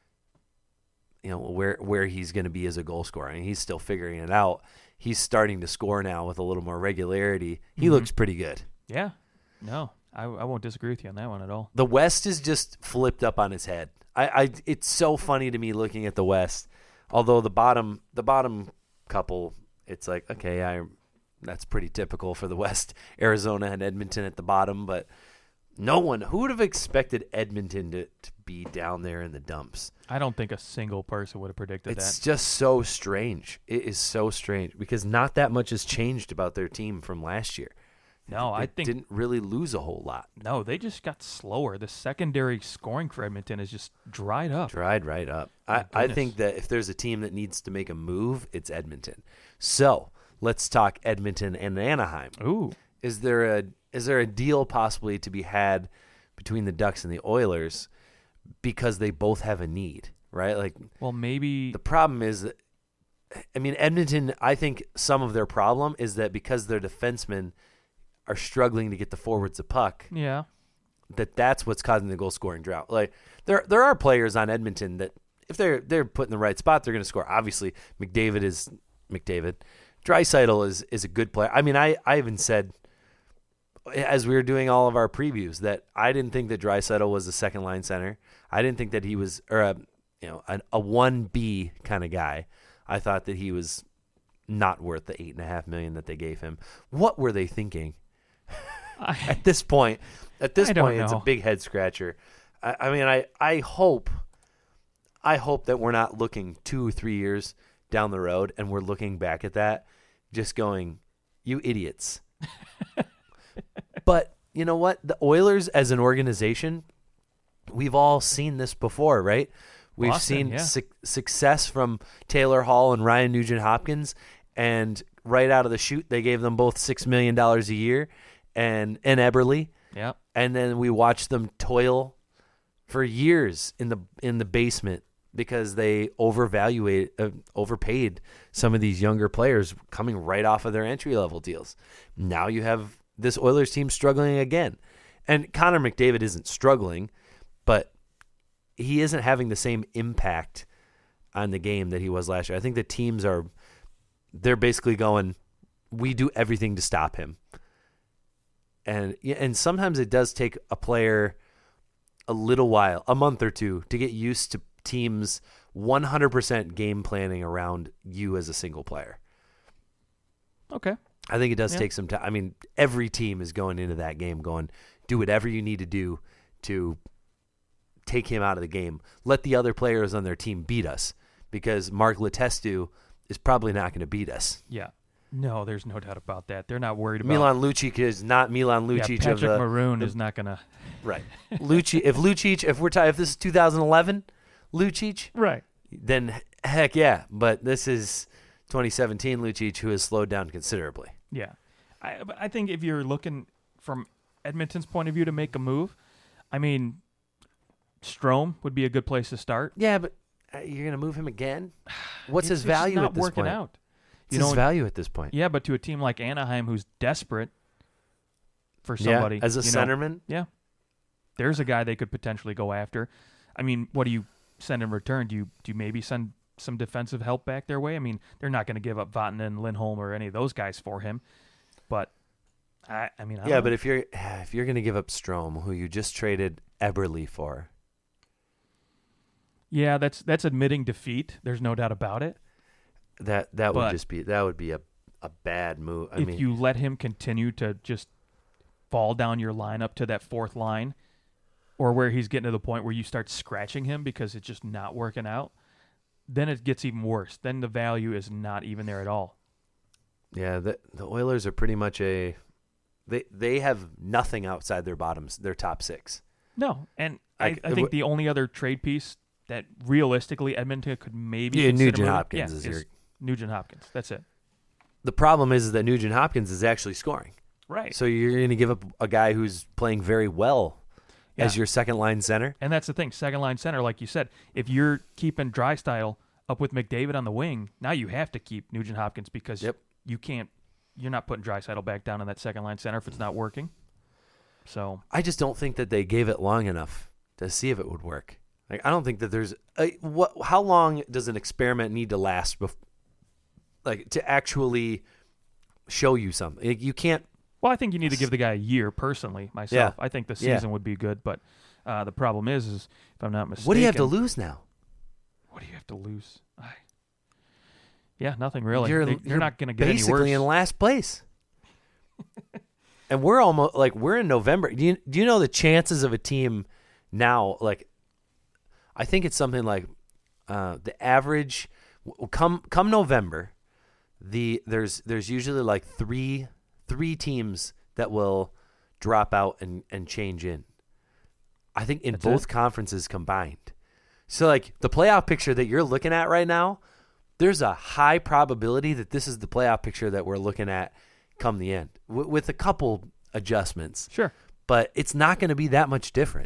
you know, where where he's going to be as a goal scorer. I mean, he's still figuring it out. He's starting to score now with a little more regularity. He mm-hmm. looks pretty good.
Yeah. No, I, I won't disagree with you on that one at all.
The West is just flipped up on its head. I, I it's so funny to me looking at the West. Although the bottom the bottom couple, it's like, okay, I that's pretty typical for the West. Arizona and Edmonton at the bottom, but no one who would have expected Edmonton to, to be down there in the dumps.
I don't think a single person would have predicted
it's
that.
It's just so strange. It is so strange because not that much has changed about their team from last year.
No,
they
I think
didn't really lose a whole lot.
No, they just got slower. The secondary scoring for Edmonton is just dried up.
Dried right up. I, I think that if there's a team that needs to make a move, it's Edmonton. So let's talk Edmonton and Anaheim.
Ooh,
is there a is there a deal possibly to be had between the Ducks and the Oilers because they both have a need, right? Like,
well, maybe
the problem is that, I mean, Edmonton. I think some of their problem is that because their defensemen are struggling to get the forwards a puck.
Yeah.
That that's what's causing the goal scoring drought. Like there there are players on Edmonton that if they're they're put in the right spot, they're going to score. Obviously, McDavid is McDavid. Draisaitl is is a good player. I mean, I, I even said as we were doing all of our previews that I didn't think that Draisaitl was a second line center. I didn't think that he was or a you know an, a one B kind of guy. I thought that he was not worth the eight and a half million that they gave him. What were they thinking?
I,
at this point, at this
I
point,
don't
it's
know.
a big head scratcher. I, I mean, I, I hope, I hope that we're not looking two or three years down the road and we're looking back at that, just going, "You idiots." But you know what? The Oilers as an organization, we've all seen this before, right? We've
Boston,
seen
yeah.
su- success from Taylor Hall and Ryan Nugent-Hopkins, and right out of the chute, they gave them both six million dollars a year, and and Eberle.
Yeah.
And then we watched them toil for years in the in the basement because they overvaluate, uh, overpaid some of these younger players coming right off of their entry level deals. Now you have this Oilers team struggling again, and Connor McDavid isn't struggling, but he isn't having the same impact on the game that he was last year. I think the teams are. They're basically going, we do everything to stop him. And and sometimes it does take a player a little while, a month or two, to get used to teams one hundred percent game planning around you as a single player.
Okay.
I think it does
Yeah.
take some time. I mean, every team is going into that game going, do whatever you need to do to take him out of the game. Let the other players on their team beat us because Mark Letestu is probably not going to beat us.
Yeah. No, there's no doubt about that. They're not worried about
Milan Lucic is not Milan Lucic
yeah, Patrick
of the
Maroon
the,
is not going to
right. Lucic if Lucic if we're t- if this is two thousand eleven Lucic,
right.
then heck yeah, but this is twenty seventeen Lucic who has slowed down considerably.
Yeah. I but I think if you're looking from Edmonton's point of view to make a move, I mean Strome would be a good place to start.
Yeah, but uh, you're going to move him again? What's
It's
his
just
value
not
at this
working
point?
out.
What's
You
his
know,
value at this point?
Yeah, but to a team like Anaheim who's desperate for
Yeah,
somebody
as a
you know,
centerman?
yeah, there's a guy they could potentially go after. I mean, what do you send in return? Do you do you maybe send some defensive help back their way? I mean, they're not going to give up Vatanen, Lindholm, or any of those guys for him. But I, I mean, I
Yeah,
don't
but
know.
if you're if you're going to give up Strome, who you just traded Eberle for,
yeah, that's that's admitting defeat. There's no doubt about it.
that that would
But-
just be that would be a a bad move. I
if
mean,
you let him continue to just fall down your lineup to that fourth line, or where he's getting to the point where you start scratching him because it's just not working out, then it gets even worse. Then the value is not even there at all.
yeah, the the Oilers are pretty much a They they have nothing outside their bottoms, their top six.
No, and
Like,
I, I think the only other trade piece that realistically Edmonton could maybe
Yeah,
consider
Nugent
moving-
Hopkins
yeah,
is your-
Nugent Hopkins. That's it.
The problem is that Nugent Hopkins is actually scoring.
Right.
So you're going to give up a guy who's playing very well as
Yeah.
your second line center.
And that's the thing, second line center, like you said, if you're keeping Drysdale up with McDavid on the wing, now you have to keep Nugent Hopkins because
Yep.
you can't. You're not putting Drysdale back down in that second line center if it's not working. So
I just don't think that they gave it long enough to see if it would work. Like I don't think that there's a, what. How long does an experiment need to last, bef- like to actually show you something? Like, you can't.
Well, I think you need to give the guy a year personally. Myself, I think the
Yeah.
season would be good, but uh, the problem is, is if I'm not mistaken,
What do you have to lose now?
What do you have to lose? I, yeah, nothing really.
You're,
They- you're,
you're
not going to get any worse.
basically in last place. And we're almost like we're in November. Do you do you know the chances of a team now? Like, I think it's something like uh, the average w- come come November. The there's there's usually like three three teams that will drop out and, and change in. I think in
That's
both
it?
conferences combined. So like the playoff picture that you're looking at right now, there's a high probability that this is the playoff picture that we're looking at come the end, w- with a couple adjustments.
Sure.
But it's not going to be that much different.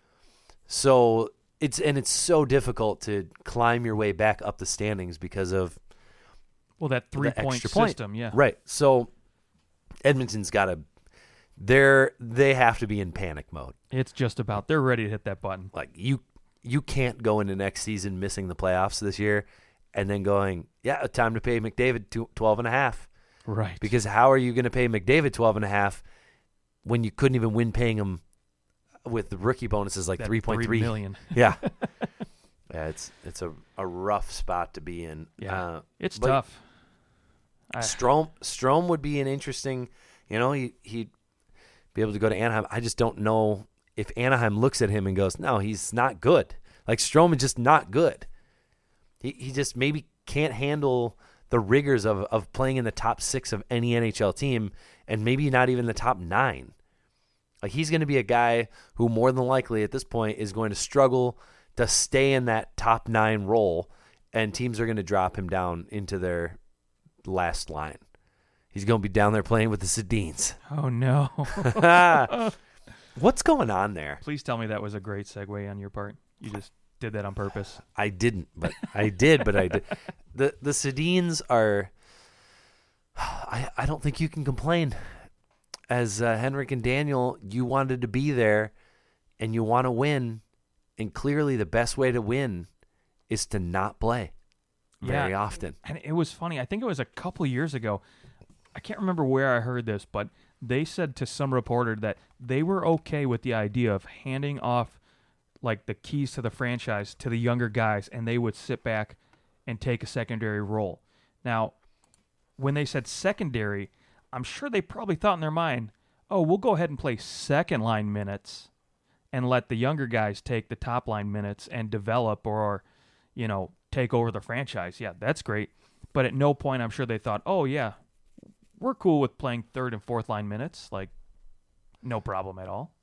So it's and it's so difficult to climb your way back up the standings because of
Well, that
the
three-point
extra point.
system, yeah.
Right. So Edmonton's got to they're they have to be in panic mode.
It's just about they're ready to hit that button.
Like you you can't go into next season missing the playoffs this year and then going, yeah, time to pay McDavid to twelve and a half.
Right.
Because how are you going to pay McDavid twelve and a half when you couldn't even win paying him with the rookie bonuses like
That
three point three
million.
Yeah. Yeah, it's it's a, a rough spot to be in.
Yeah.
Uh,
It's
but
tough. I,
Strome Strome would be an interesting, you know, he he'd be able to go to Anaheim. I just don't know if Anaheim looks at him and goes, "No, he's not good." Like Strome is just not good. He he just maybe can't handle the rigors of of playing in the top six of any N H L team, and maybe not even the top nine. Like he's going to be a guy who more than likely at this point is going to struggle to stay in that top nine role, and teams are going to drop him down into their last line. He's going to be down there playing with the Sedins.
oh, no.
What's going on there?
Please tell me that was a great segue on your part. You just did that on purpose.
I didn't, but I did, but I did. The the Sedins are I I don't think you can complain. As uh, Henrik and Daniel, you wanted to be there and you want to win, and clearly the best way to win is to not play very
Yeah.
often.
And it was funny. I think it was a couple of years ago. I can't remember where I heard this, but they said to some reporter that they were okay with the idea of handing off like the keys to the franchise to the younger guys, and they would sit back and take a secondary role. Now, when they said secondary, I'm sure they probably thought in their mind, oh, we'll go ahead and play second line minutes and let the younger guys take the top line minutes and develop or, you know, take over the franchise. Yeah, that's great. But at no point I'm sure they thought, oh, yeah, we're cool with playing third and fourth line minutes. Like, no problem at all.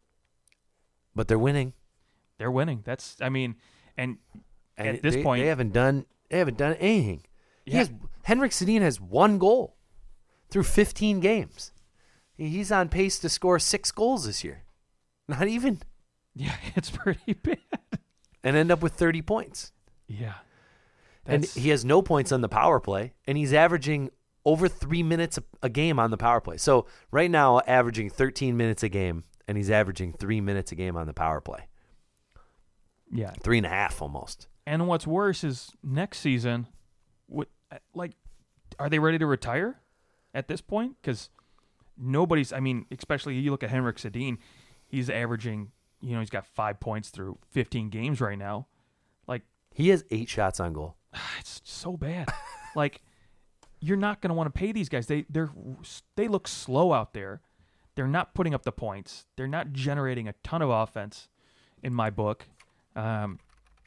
But they're winning.
They're winning. That's, I mean, and,
And
at this
they,
point,
they haven't done they haven't done anything. He
Yeah.
has Henrik Sedin has one goal through fifteen games. He's on pace to score six goals this year. Not even.
yeah, it's pretty bad.
And end up with thirty points.
Yeah.
And
That's-
he has no points on the power play, and he's averaging over three minutes a, a game on the power play. So right now, averaging thirteen minutes a game, and he's averaging three minutes a game on the power play.
yeah.
Three and a half almost.
And what's worse is next season, what, like, are they ready to retire at this point? Because nobody's, I mean, especially you look at Henrik Sedin, he's averaging, you know, he's got five points through fifteen games right now. Like,
He has eight shots on goal.
it's so bad. Like, you're not going to want to pay these guys. They they're they look slow out there. They're not putting up the points. They're not generating a ton of offense, in my book. Um,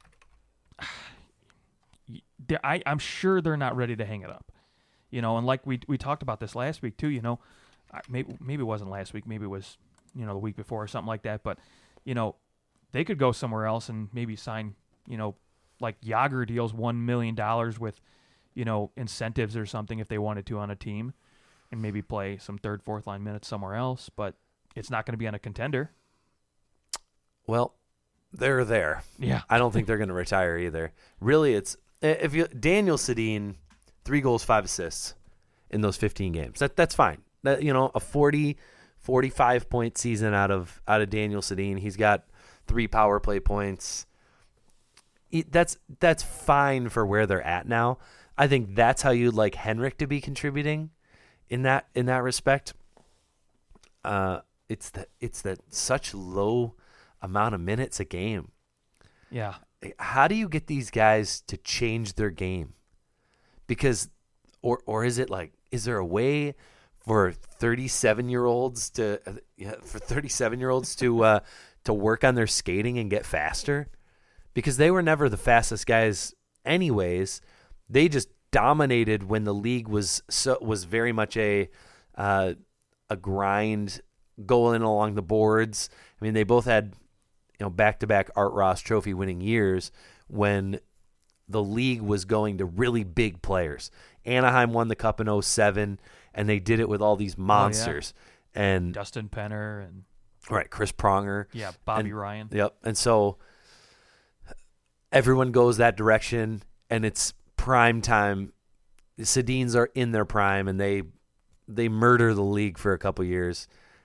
they're- I I'm sure they're not ready to hang it up. You know, and like we we talked about this last week too. You know, I- maybe maybe it wasn't last week, maybe it was, you know, the week before or something like that. But, you know, they could go somewhere else and maybe sign, you know, like Yager deals one million dollars with, you know, incentives or something if they wanted to on a team, and maybe play some third, fourth line minutes somewhere else. But it's not going to be on a contender.
Well, they're there.
Yeah.
I don't think they're going to retire either. Really, it's if you Daniel Sedin, three goals, five assists in those fifteen games. That that's fine. That, you know, a forty, forty-five point season out of out of Daniel Sedin. He's got three power play points. He, that's that's fine for where they're at now. I think that's how you'd like Henrik to be contributing in that in that respect. Uh, it's that it's that such low amount of minutes a game.
Yeah.
How do you get these guys to change their game? Because, or or is it like, is there a way for thirty-seven year olds to, uh, yeah, for thirty-seven year olds to uh, to work on their skating and get faster? Because they were never the fastest guys, anyways. They just dominated when the league was so was very much a uh, a grind, going along the boards. I mean, they both had, you know, back-to-back Art Ross Trophy winning years when the league was going to really big players. Anaheim won the Cup in oh seven, and they did it with all these monsters.
Oh, yeah.
And
Dustin Penner and
right, Chris Pronger.
Yeah, Bobby
and,
Ryan.
Yep. And so everyone goes that direction, and it's prime time. The Sedins are in their prime, and they they murder the league for a couple years.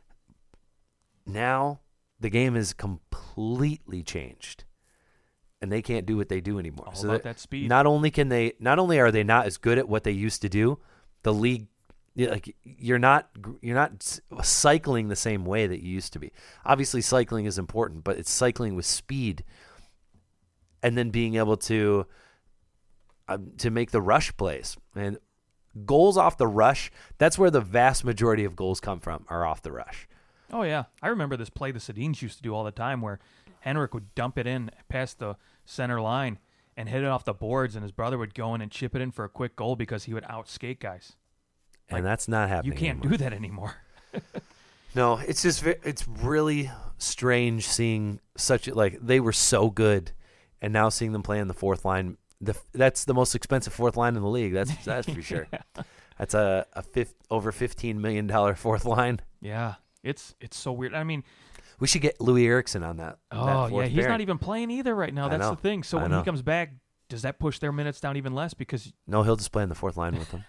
Now the game is completely changed, and they can't do what they do anymore.
All
so
about that speed.
Not only can they, not only are they not as good at what they used to do, the league, like you're not, you're not cycling the same way that you used to be. Obviously, cycling is important, but it's cycling with speed, and then being able to, um, to make the rush plays and goals off the rush. That's where the vast majority of goals come from, are off the rush.
Oh, yeah. I remember this play the Sedins used to do all the time where Henrik would dump it in past the center line and hit it off the boards, and his brother would go in and chip it in for a quick goal because he would outskate guys.
And
Like,
that's not happening
You can't
anymore.
do that anymore.
No, it's just ve- it's really strange seeing such like they were so good, and now seeing them play in the fourth line. The that's the most expensive fourth line in the league. That's that's for sure.
Yeah.
That's a a fifth, over fifteen million dollar fourth line.
Yeah. It's it's so weird. I mean,
We should get Louis Eriksson on that.
oh,
that
yeah,
fourth
he's
pairing.
not even playing either right now.
I
That's
know.
the thing. So
I
when
know.
he comes back, does that push their minutes down even less? Because
No, he'll just play in the fourth line with them,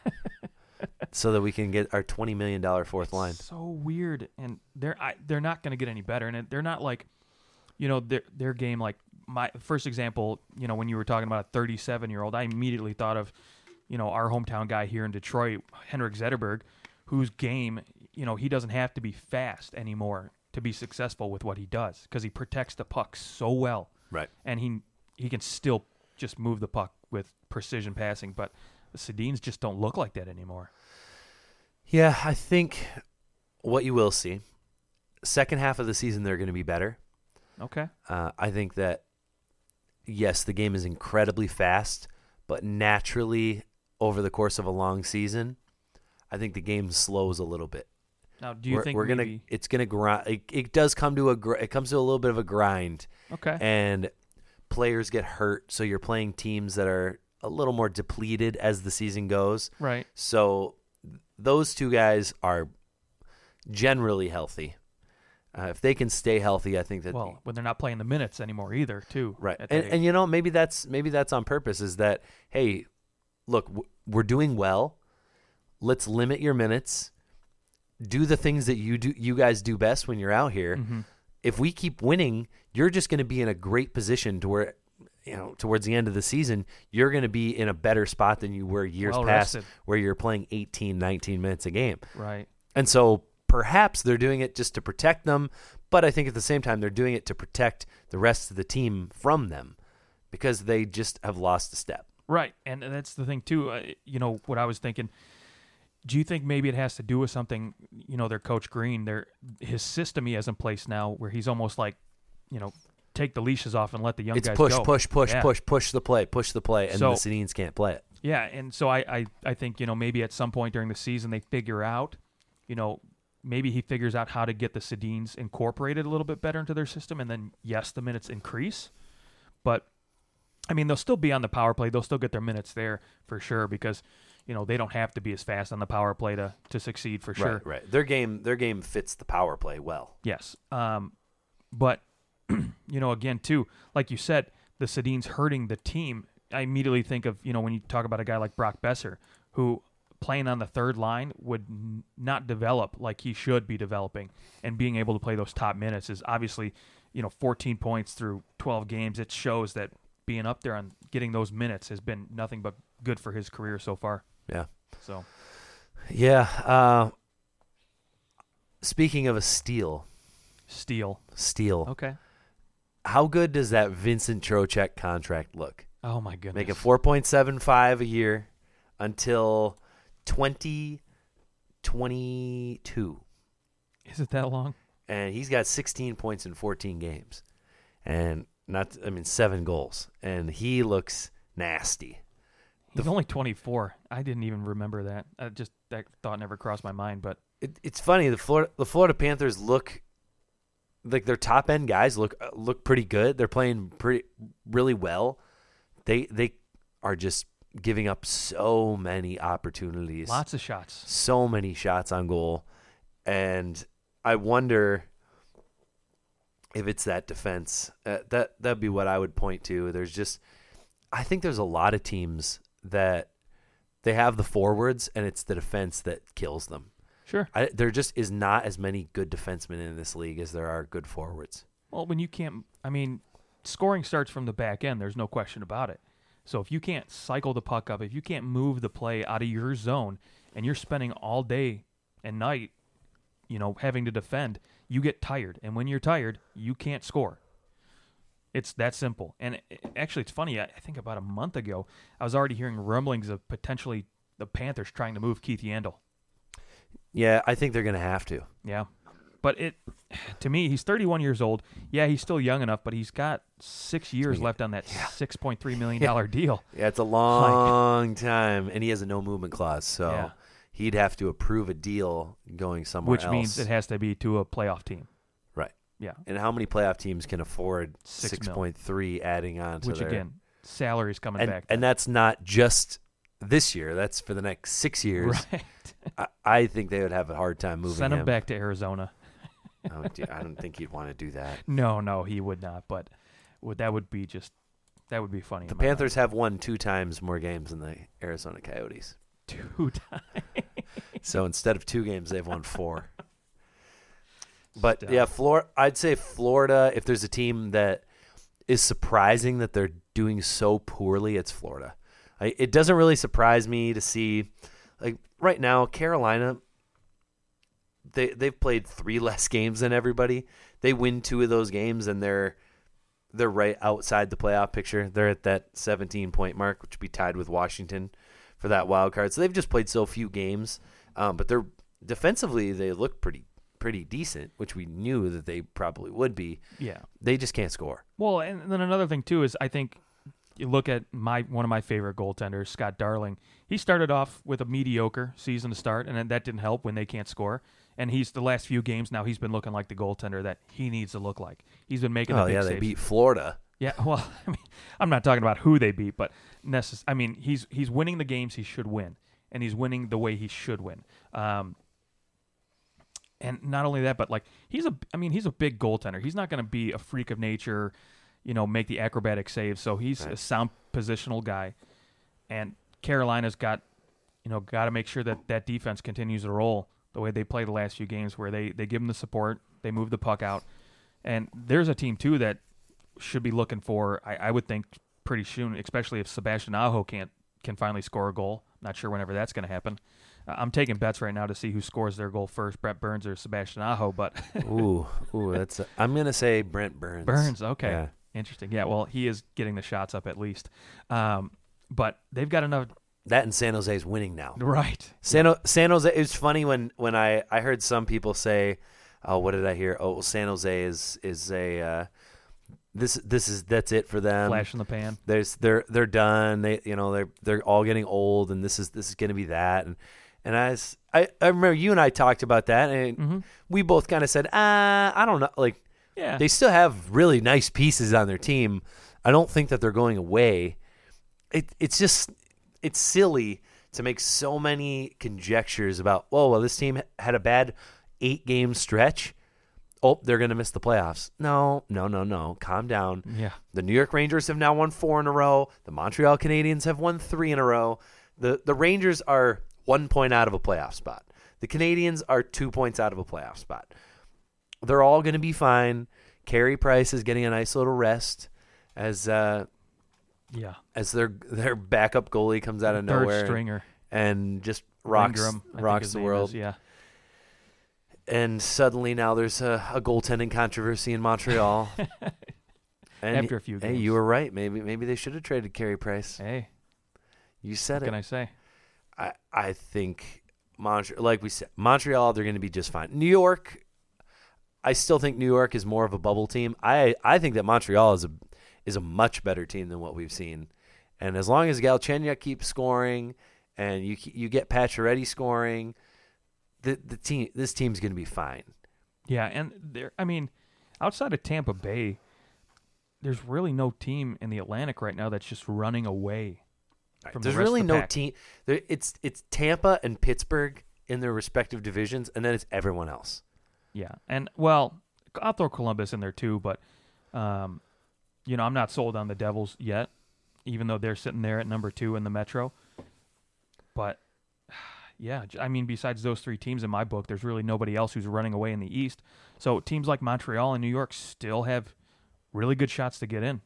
so that we can get our twenty million dollar fourth line.
It's so weird, and they're I, they're not going to get any better, and they're not like, you know, their their game. Like my first example, you know, when you were talking about a thirty-seven year old, I immediately thought of, you know, our hometown guy here in Detroit, Henrik Zetterberg, whose game, you know, he doesn't have to be fast anymore to be successful with what he does because he protects the puck so well,
Right.
and he he can still just move the puck with precision passing, but the Sedins just don't look like that anymore.
Yeah, I think what you will see, second half of the season, they're going to be better.
Okay.
Uh, I think that, yes, the game is incredibly fast, but naturally over the course of a long season, I think the game slows a little bit.
Now, do you
we're,
think
we're
maybe,
gonna? It's gonna grind. It, it does come to a. gr- It comes to a little bit of a grind,
Okay.
and players get hurt. So you're playing teams that are a little more depleted as the season goes.
Right.
So those two guys are generally healthy. Uh, if they can stay healthy, I think that
Well, when they're not playing the minutes anymore either, too.
right.
at that
And,
age.
and you know, maybe that's maybe that's on purpose. Is that, hey, look, w- we're doing well. Let's limit your minutes. Do the things that you do, you guys do best when you're out here.
Mhm.
If we keep winning, you're just going to be in a great position to where, you know, towards the end of the season, you're going to be in a better spot than you were years
Well
past,
rested.
where you're playing eighteen, nineteen minutes a game.
Right.
And so perhaps they're doing it just to protect them, but I think at the same time they're doing it to protect the rest of the team from them because they just have lost a step.
Right. And that's the thing, too. Uh, you know, what I was thinking, do you think maybe it has to do with something, you know, their coach Green, their his system he has in place now where he's almost like, you know, take the leashes off and let the young
It's
guys
push,
go.
push, push,
Yeah.
push, push the play, push the play, and
So-
the Sedins can't play it.
Yeah, and so I, I, I think, you know, maybe at some point during the season they figure out, you know, maybe he figures out how to get the Sedins incorporated a little bit better into their system, and then, yes, the minutes increase. But, I mean, they'll still be on the power play. They'll still get their minutes there for sure because, you know, they don't have to be as fast on the power play to, to succeed for sure.
Right, right. Their game, their game fits the power play well.
Yes. Um, but, you know, again, too, like you said, the Sedins hurting the team. I immediately think of, you know, when you talk about a guy like Brock Besser, who playing on the third line would n- not develop like he should be developing, and being able to play those top minutes is obviously, you know, fourteen points through twelve games. It shows that being up there and getting those minutes has been nothing but good for his career so far.
Yeah.
So,
yeah. Uh, speaking of a steal,
steal,
steal.
Okay.
How good does that Vincent Trocheck contract look?
Oh my goodness.
Make it four point seven five a year until twenty twenty-two.
Is it that long?
And he's got sixteen points in fourteen games. And not I mean seven goals. And he looks nasty.
He's the, only twenty-four. I didn't even remember that. I just that thought never crossed my mind, but
it, it's funny, the Florida the Florida Panthers look like their top end guys look look pretty good. They're playing pretty really well. They they are just giving up so many opportunities.
Lots of shots.
So many shots on goal. And I wonder if it's that defense. Uh, that that'd be what I would point to. There's just I think there's a lot of teams that they have the forwards and it's the defense that kills them.
Sure.
I, there just is not as many good defensemen in this league as there are good forwards.
Well, when you can't I mean, scoring starts from the back end, there's no question about it. So if you can't cycle the puck up, if you can't move the play out of your zone, and you're spending all day and night, you know, having to defend, you get tired. And when you're tired, you can't score. It's that simple. And it, actually, it's funny. I, I think about a month ago, I was already hearing rumblings of potentially the Panthers trying to move Keith Yandel.
Yeah, I think they're going to have to.
Yeah. But it, to me, he's thirty-one years old. Yeah, he's still young enough, but he's got six years left on that
yeah.
six point three million dollars
yeah.
deal.
Yeah, it's a long like, time, and he has a no-movement clause, so
yeah.
he'd have to approve a deal going somewhere
Which
else.
Which means it has to be to a playoff team.
Right.
Yeah.
And how many playoff teams can afford
six,
six point three adding on to
Which,
their...
again, salary's coming
and,
back.
And that's not just this year. That's for the next six years.
Right.
I, I think they would have a hard time moving
Send him,
him
back to Arizona.
oh, I don't think he'd want to do that.
No, no, he would not. But would that would be just that would be funny.
The Panthers have won two times more games than the Arizona Coyotes.
Two times.
So instead of two games, they've won four. But
Stop.
yeah, Flor- I'd say Florida. If there's a team that is surprising that they're doing so poorly, it's Florida. I, it doesn't really surprise me to see, like right now, Carolina. They they've played three less games than everybody. They win two of those games, and they're they're right outside the playoff picture. They're at that seventeen point mark, which would be tied with Washington for that wild card. So they've just played so few games, um, but they're defensively they look pretty pretty decent, which we knew that they probably would be.
Yeah,
they just can't score.
Well, and then another thing too is I think you look at my one of my favorite goaltenders, Scott Darling. He started off with a mediocre season to start, and that didn't help when they can't score. And he's the last few games now he's been looking like the goaltender that he needs to look like. He's been making.
Oh
the big
yeah, they
saves.
beat Florida.
Yeah, well, I mean, I'm not talking about who they beat, but necess- I mean, he's he's winning the games he should win, and he's winning the way he should win. Um, and not only that, but like he's a, I mean, he's a big goaltender. He's not going to be a freak of nature, you know, make the acrobatic saves. So he's
right.
a sound positional guy, and Carolina's got, you know, got to make sure that that defense continues to roll the way they play the last few games, where they they give them the support, they move the puck out, and there's a team too that should be looking for, I, I would think, pretty soon, especially if Sebastian Aho can't can finally score a goal. Not sure whenever that's going to happen. Uh, I'm taking bets right now to see who scores their goal first, Brett Burns or Sebastian Aho. But
ooh, ooh, that's. A, I'm going to say Brent Burns.
Burns, okay,
yeah.
Interesting. Yeah, well, he is getting the shots up at least. Um, but they've got enough.
That and San Jose is winning now.
Right.
San, San Jose. It was funny when, when I, I heard some people say, "Oh, what did I hear? Oh, well, San Jose is is a uh, this this is that's it for them.
Flash in the pan.
There's they're they're done. They you know they're they're all getting old, and this is this is going to be that." And And I, was, I, I remember you and I talked about that, and
Mm-hmm.
we both kind of said, ah, I don't know. Like,
Yeah.
they still have really nice pieces on their team. I don't think that they're going away. It, it's just, it's silly to make so many conjectures about, oh, well, this team had a bad eight-game stretch. Oh, they're going to miss the playoffs. No, no, no, no. Calm down.
Yeah.
The New York Rangers have now won four in a row. The Montreal Canadiens have won three in a row. The the Rangers are one point out of a playoff spot. The Canadiens are two points out of a playoff spot. They're all going to be fine. Carey Price is getting a nice little rest as uh,
Yeah.
as their their backup goalie comes out of
Third
nowhere
stringer.
and just rocks
Ingram, I think
rocks
his
the
name
world.
is, Yeah.
And suddenly now there's a, a goaltending controversy in Montreal. And
After a few
hey,
games.
you were right. Maybe maybe they should have traded Carey Price.
Hey,
You said
what
it.
can I say?
I, I think Montreal, like we said, Montreal, they're going to be just fine. New York, I still think New York is more of a bubble team. I, I think that Montreal is a is a much better team than what we've seen. And as long as Galchenyuk keeps scoring and you you get Pacioretty scoring, the the team this team's going to be fine.
Yeah, and there. I mean, outside of Tampa Bay, there's really no team in the Atlantic right now that's just running away. From
There's
the rest
really
of the
no
pack.
team. There, it's it's Tampa and Pittsburgh in their respective divisions, and then it's everyone else.
Yeah, and well, I'll throw Columbus in there too, but um, you know, I'm not sold on the Devils yet, even though they're sitting there at number two in the Metro. But yeah, j- I mean, besides those three teams in my book, there's really nobody else who's running away in the East. So teams like Montreal and New York still have really good shots to get in.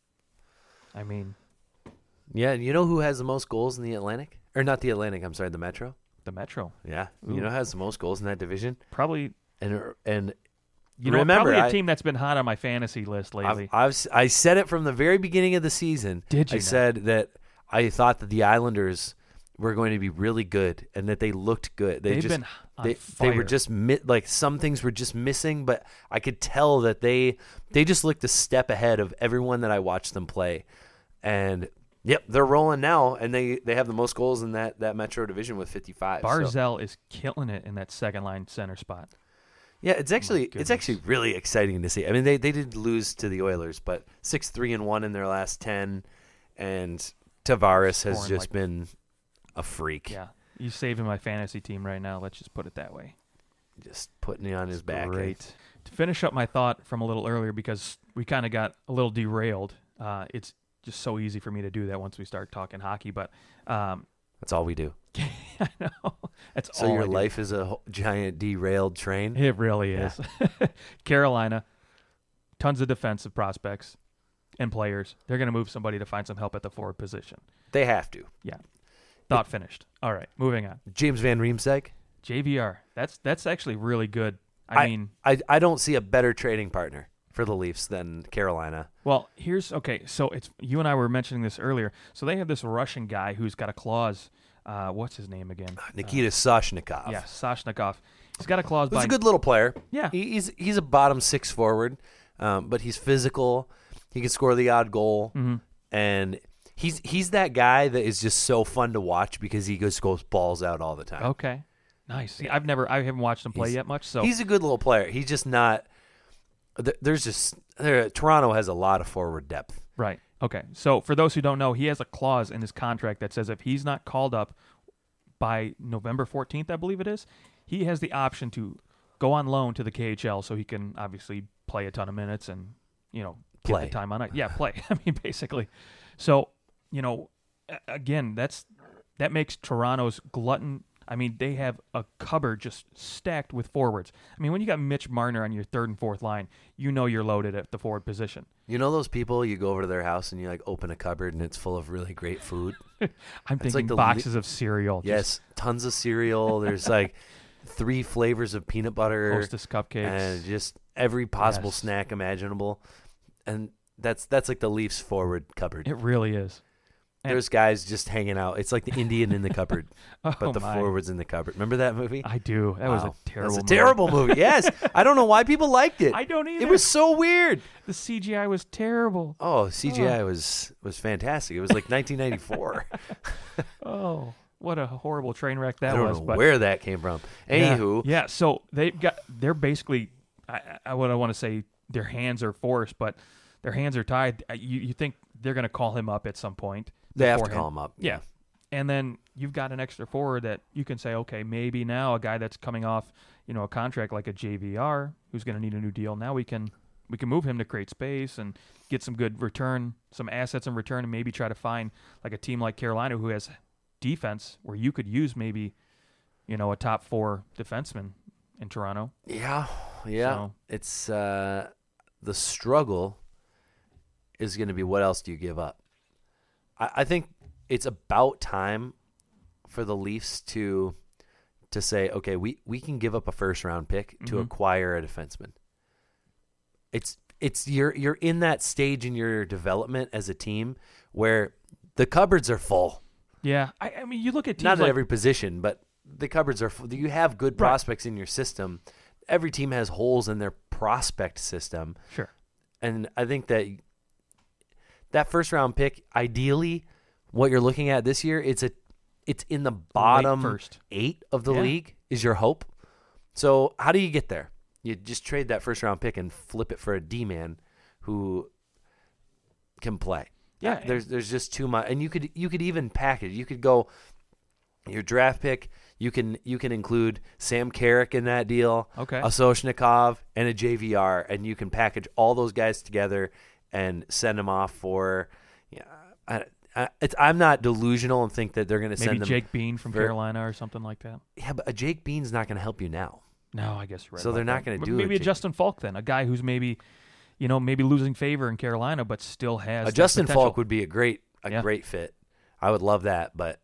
I mean,
Yeah, and you know who has the most goals in the Atlantic? Or not the Atlantic, I'm sorry, the Metro?
the Metro
Yeah.
Ooh.
You know who has the most goals in that division?
probably.
And and
You know,
remember,
probably a
I-
team that's been hot on my fantasy list lately.
I've, I've s- I said it from the very beginning of the season.
Did you
I
now?
said that I thought that the Islanders were going to be really good and that they looked good. They
They've
just
been on
they,
fire.
they were just mi- like some things were just missing, but I could tell that they they just looked a step ahead of everyone that I watched them play. And yep, they're rolling now, and they, they have the most goals in that, that Metro division with fifty-five. so-
Barzell is killing it in that second line center spot.
Yeah, it's actually it's
goodness.
actually really exciting to see. I mean, they, they did lose to the Oilers, but six three and one in their last ten, and Tavares has
Scoring
just
like-
been a freak.
Yeah, he's saving my fantasy team right now. Let's just put it that way.
Just putting it on his back. eh?
Great. To finish up my thought from a little earlier, because we kind of got a little derailed. Uh, it's just so easy for me to do that once we start talking hockey. But um,
That's all we do.
I know that's
So
all
your
I do.
life is a ho- giant derailed train.
It really is. Carolina, tons of defensive prospects and players. They're going to move somebody to find some help at the forward position.
They have to.
Thought finished. All right, moving on.
James Van Riemsdyk.
J V R. That's that's actually really good. I,
I-
mean,
I I don't see a better trading partner for the Leafs than Carolina.
well, here's okay. So it's you and I were mentioning this earlier. So they have this Russian guy who's got a clause. Uh, what's his name again?
Nikita Soshnikov.
Uh, yeah, Sashnikov. He's got a clause
Who's
by
a good little player.
yeah.
He, he's he's a bottom six forward, um, but he's physical. He can score the odd goal,
hmm
and he's he's that guy that is just so fun to watch because he just goes balls out all the time.
Okay, nice. See, I've never, I haven't watched him play
He's-
yet much. So
He's a good little player. He's just not. th- There's just there, Toronto has a lot of forward depth.
right. Okay. So for those who don't know, he has a clause in his contract that says if he's not called up by November fourteenth, I believe it is, he has the option to go on loan to the K H L so he can obviously play a ton of minutes and, you know, get
Play.
the time on it. Yeah, play. I mean, basically. So, you know, a- again, that's that makes Toronto's glutton. I mean, they have a cupboard just stacked with forwards. I mean, when you got Mitch Marner on your third and fourth line, you know you're loaded at the forward position.
You know those people you go over to their house and you like open a cupboard and it's full of really great food.
I'm
It's like
thinking
the
boxes of cereal.
Yes, tons of cereal. There's like three flavors of peanut
Just
butter.
Hostess cupcakes.
and just every possible
Yes.
snack imaginable. And that's that's like the Leafs forward cupboard.
It really is. and-
There's guys just hanging out. It's like the Indian in the cupboard,
Oh,
but the
my.
forwards in the cupboard. Remember that movie?
I do. That was
Wow.
a terrible
That's a
movie.
terrible movie. Yes. I don't know why people liked it.
I don't either.
It was so weird.
The C G I was terrible.
Oh, C G I was was fantastic. It was like nineteen ninety-four.
Oh. what a horrible train wreck that
I don't
was.
know
but
where that came from.
yeah,
Anywho,
yeah. So they've got they're basically I, I what I want to say their hands are forced, but their hands are tied. You you think they're going to call him up at some point?
they have to
beforehand.
call him up.
Yeah. And then you've got an extra forward that you can say, okay, maybe now a guy that's coming off, you know, a contract like a J V R who's going to need a new deal. Now we can we can move him to create space and get some good return, some assets in return, and maybe try to find like a team like Carolina who has defense where you could use maybe, you know, a top four defenseman in Toronto.
Yeah, yeah.
So-
It's uh, the struggle is going to be what else do you give up? I, I think it's about time for the Leafs to to say, okay, we, we can give up a first round pick to
Mhm.
acquire a defenseman. It's it's you're you're in that stage in your development as a team where the cupboards are full.
Yeah, I, I mean, you look at teams
Not
like
at every position, but the cupboards are full. You have good
Right.
prospects in your system. Every team has holes in their prospect system.
sure,
And I think that that first round pick, ideally, what you're looking at this year, it's a it's in the bottom
first.
eight of the
Yeah.
league is your hope. So how do you get there? You just trade that first round pick and flip it for a D man who can play.
Yeah,
Uh, there's there's just too much, and you could you could even package. You could go your draft pick. You can you can include Sam Carrick in that deal,
Okay.
a Soshnikov, and a J V R, and you can package all those guys together and send them off for. Yeah, I, I, it's, I'm not delusional and think that they're going to
maybe
send them.
Jake Bean from
for-
Carolina or something like that.
Yeah, but a Jake Bean's not going to help you now.
No, I guess you're right.
So they're
about
not
that.
gonna
But
do
maybe
it,
a
Jake.
Justin Falk then, a guy who's maybe, you know, maybe losing favor in Carolina, but still has
A
that
Justin
potential.
Falk would be a great a
Yeah.
great fit. I would love that, but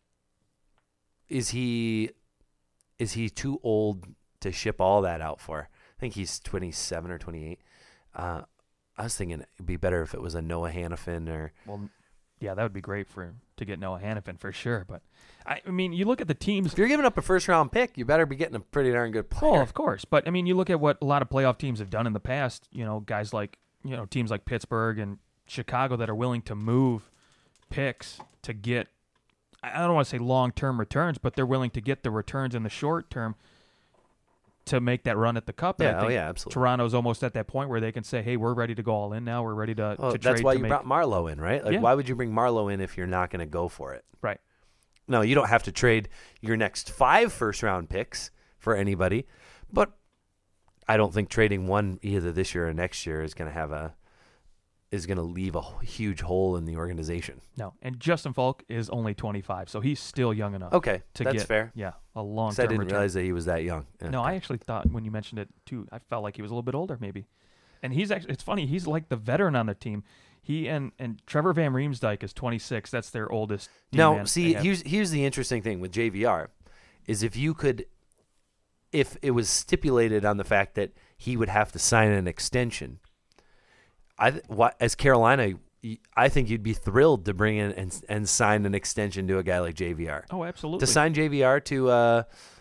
is he is he too old to ship all that out for? I think he's twenty-seven or twenty-eight. Uh, I was thinking it'd be better if it was a Noah Hannafin or
Well, yeah, that would be great for to get Noah Hannafin for sure. But I, I mean, you look at the teams.
if you're giving up a first round pick, you better be getting a pretty darn good
Oh,
player.
of course. But I mean, you look at what a lot of playoff teams have done in the past. You know, guys like you know teams like Pittsburgh and Chicago that are willing to move picks to get. I don't want to say long term returns, but they're willing to get the returns in the short term to make that run at the cup. And I
Yeah, oh
think
yeah, absolutely.
Toronto's almost at that point where they can say, "Hey, we're ready to go all in now. We're ready to,
Well,
to
that's
trade
why
to
you
make."
brought Marlowe in, right? Like,
Yeah.
why would you bring Marlowe in if you're not going to go for it?
Right.
No, you don't have to trade your next five first round picks for anybody, but I don't think trading one either this year or next year is going to have a is going to leave a huge hole in the organization.
No, and Justin Falk is only twenty-five, so he's still young enough.
Okay,
to
that's
get,
fair.
Yeah, a long
'Cause I
term
didn't
return.
realize that he was that young. Yeah.
No, I actually thought when you mentioned it too, I felt like he was a little bit older, maybe. And he's actually, it's funny, he's like the veteran on the team. He and, and Trevor Van Riemsdyk is twenty-six. That's their oldest.
Now,
D-man
see,
they have.
here's here's the interesting thing with J V R is if you could, if it was stipulated on the fact that he would have to sign an extension, I th- what, as Carolina, y- I think you'd be thrilled to bring in and and sign an extension to a guy like J V R.
Oh, absolutely.
To sign J V R to uh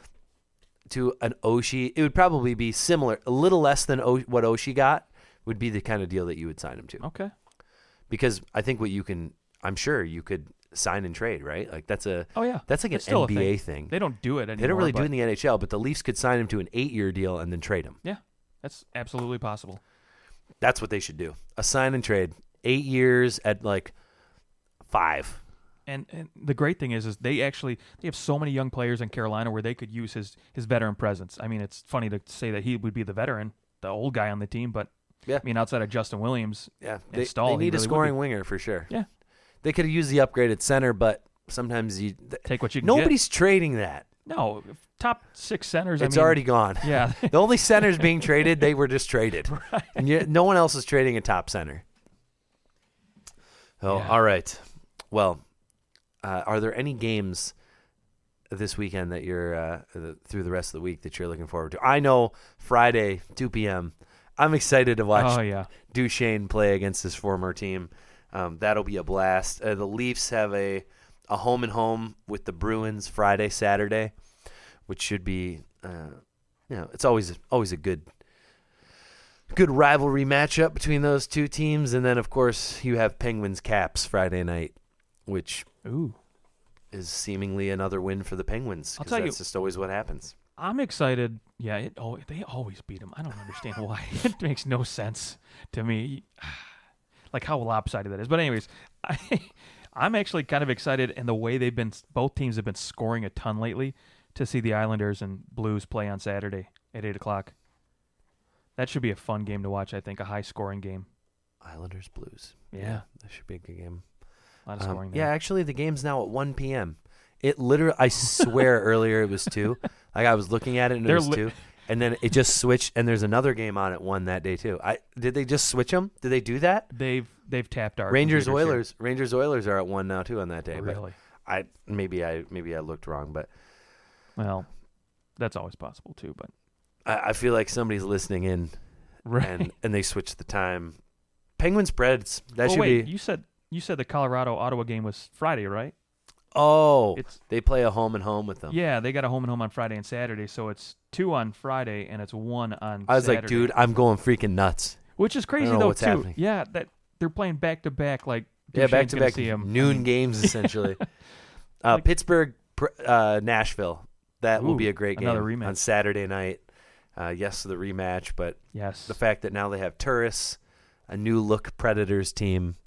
to an Oshie, it would probably be similar, a little less than o- what Oshie got would be the kind of deal that you would sign him to.
Okay.
Because I think what you can, I'm sure you could sign and trade, right? Like that's a
Oh, yeah.
that's like an
It's still a
N B A thing.
They don't do it anymore.
They don't really do
but
it in the N H L, but the Leafs could sign him to an eight-year deal and then trade him.
Yeah, that's absolutely possible.
That's what they should do. A sign and trade, eight years at like five.
And, and the great thing is, is they actually they have so many young players in Carolina where they could use his his veteran presence. I mean, it's funny to say that he would be the veteran, the old guy on the team, but
Yeah.
I mean, outside of Justin Williams,
Yeah,
and
they,
Stahl,
they
he
need
really
a
would
scoring
be.
winger for sure.
Yeah.
They could have used the upgraded center, but sometimes you th-
Take what you can
nobody's trading that.
get. No, top six centers.
It's
I mean,
already gone.
yeah.
The only centers being traded, they were just traded. And you, no one else is trading a top center. Oh,
Yeah.
all right. Well, uh, are there any games this weekend that you're uh, the, through the rest of the week that you're looking forward to? I know Friday, two p.m. I'm excited to watch
Oh yeah.
Duchesne play against his former team. Um, that'll be a blast. Uh, the Leafs have a a home and home with the Bruins Friday, Saturday, which should be, uh, you know, it's always always a good good rivalry matchup between those two teams. And then, of course, you have Penguins Caps Friday night, which
Ooh.
is seemingly another win for the Penguins.
I'll
'cause
tell you-
that's just always what happens.
I'm excited. Yeah, it, oh, they always beat them. I don't understand why. It makes no sense to me. Like how lopsided that is. But anyways, I, I'm actually kind of excited in the way they've been. Both teams have been scoring a ton lately. To see the Islanders and Blues play on Saturday at eight o'clock. That should be a fun game to watch. I think a high scoring game.
Islanders Blues.
Yeah.
that should be a good game.
A lot of
Um,
scoring.
yeah,
there.
actually, the game's now at one p.m. It literally, I swear earlier it was two. Like I was looking at it and it
They're
was
li-
two. And then it just switched, and there's another game on at one that day too. I did they just switch them? Did they do that?
They've they've tapped our
Rangers
computers here.
Oilers. Rangers Oilers are at one now too on that day.
Really?
But I maybe I maybe I looked wrong, but
Well, that's always possible too. But
I, I feel like somebody's listening in
right.
and and they switched the time. Penguins Preds. That
oh
should
wait,
be.
you said you said the Colorado Ottawa game was Friday, right?
Oh,
It's
they play a home and home with them.
yeah, they got a home and home on Friday and Saturday, so it's two on Friday and it's one on.
I was
Saturday.
like, dude, I'm going freaking nuts.
which is crazy
know
though
what's
too.
happening.
Yeah, that they're playing back to back like
Yeah, back
Duchene's
to
gonna
back
see 'em.
noon
I mean,
games essentially. uh,
Like-
Pittsburgh, pr- uh, Nashville. That will
Ooh,
be a great game
another rematch.
on Saturday night. Uh, yes, to the rematch, but
Yes,
the fact that now they have Turris, a new look Predators team,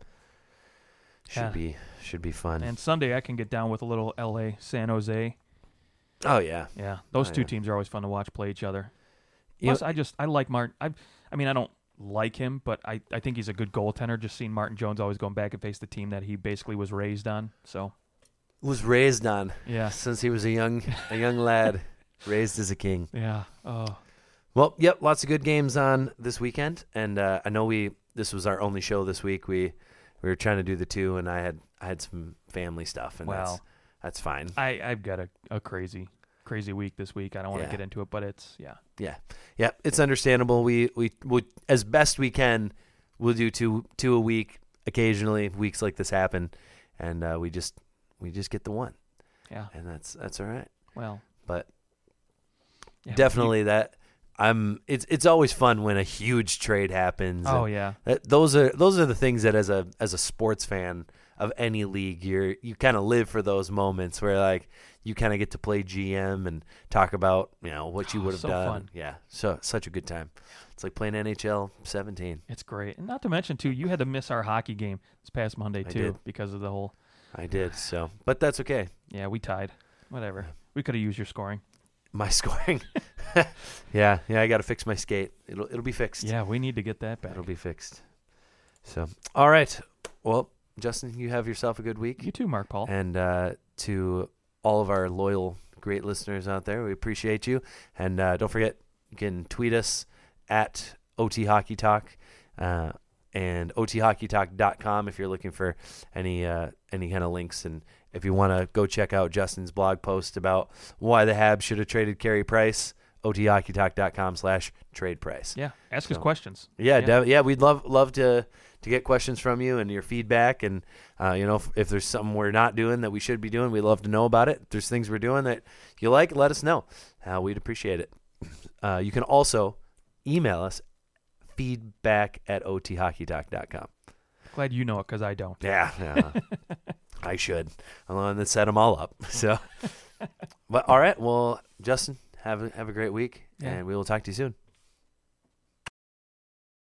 should
Yeah.
be should be fun.
and Sunday I can get down with a little L A San Jose.
oh yeah,
Yeah, those
Oh,
two
yeah.
teams are always fun to watch play each other.
You
Plus,
know-
I just I like Martin. I I mean I don't like him, but I, I think he's a good goaltender. Just seeing Martin Jones always going back and face the team that he basically was raised on. So
was raised on
yeah,
since he was a young a young lad, raised as a king.
yeah. Oh,
Well, yep, lots of good games on this weekend, and uh, I know we this was our only show this week. We we were trying to do the two, and I had I had some family stuff, and that's
Well.
that's fine.
I I've got a, a crazy crazy week this week. I don't want to
Yeah.
get into it, but it's yeah.
Yeah, yeah, it's understandable. We we we as best we can, we'll do two two a week. Occasionally, weeks like this happen, and uh, we just we just get the one,
Yeah.
and that's that's all right.
Well,
But
yeah,
definitely that I'm. It's it's always fun when a huge trade happens.
you- oh
and
yeah.
that, those are those are the things that as a as a sports fan of any league, you're you kind of live for those moments where like you kind of get to play G M and talk about you know what you
Oh,
would have
so
done.
fun.
Yeah, so such a good time. It's like playing N H L seventeen.
It's great. And not to mention too, you had to miss our hockey game this past Monday
I
too
did.
because of the whole
I did so, but that's okay.
yeah, we tied. Whatever. We could have used your scoring.
My scoring, yeah, yeah. I got to fix my skate. It'll it'll be fixed.
Yeah, we need to get that back.
It'll be fixed. So, all right. Well, Justin, you have yourself a good week.
You too, Mark Paul.
And uh, to all of our loyal, great listeners out there, we appreciate you. And uh, don't forget, you can tweet us at O T Hockey Talk uh, and O T hockey talk dot com if you're looking for any uh, any kind of links. And if you want to go check out Justin's blog post about why the Habs should have traded Carey Price, O T hockey talk dot com slash trade price.
Yeah, ask us
So-
questions.
Yeah,
Yeah.
yeah. yeah, we'd love love to to get questions from you and your feedback, and uh, you know if, if there's something we're not doing that we should be doing, we'd love to know about it. If there's things we're doing that you like, let us know. Uh, we'd appreciate it. Uh, you can also email us feedback at O T hockey talk dot com.
Glad you know it because I don't.
Yeah, yeah. I should. I'm the one that set them all up. So, but all right. Well, Justin, have a, have a great week,
Yeah.
and we will talk to you soon.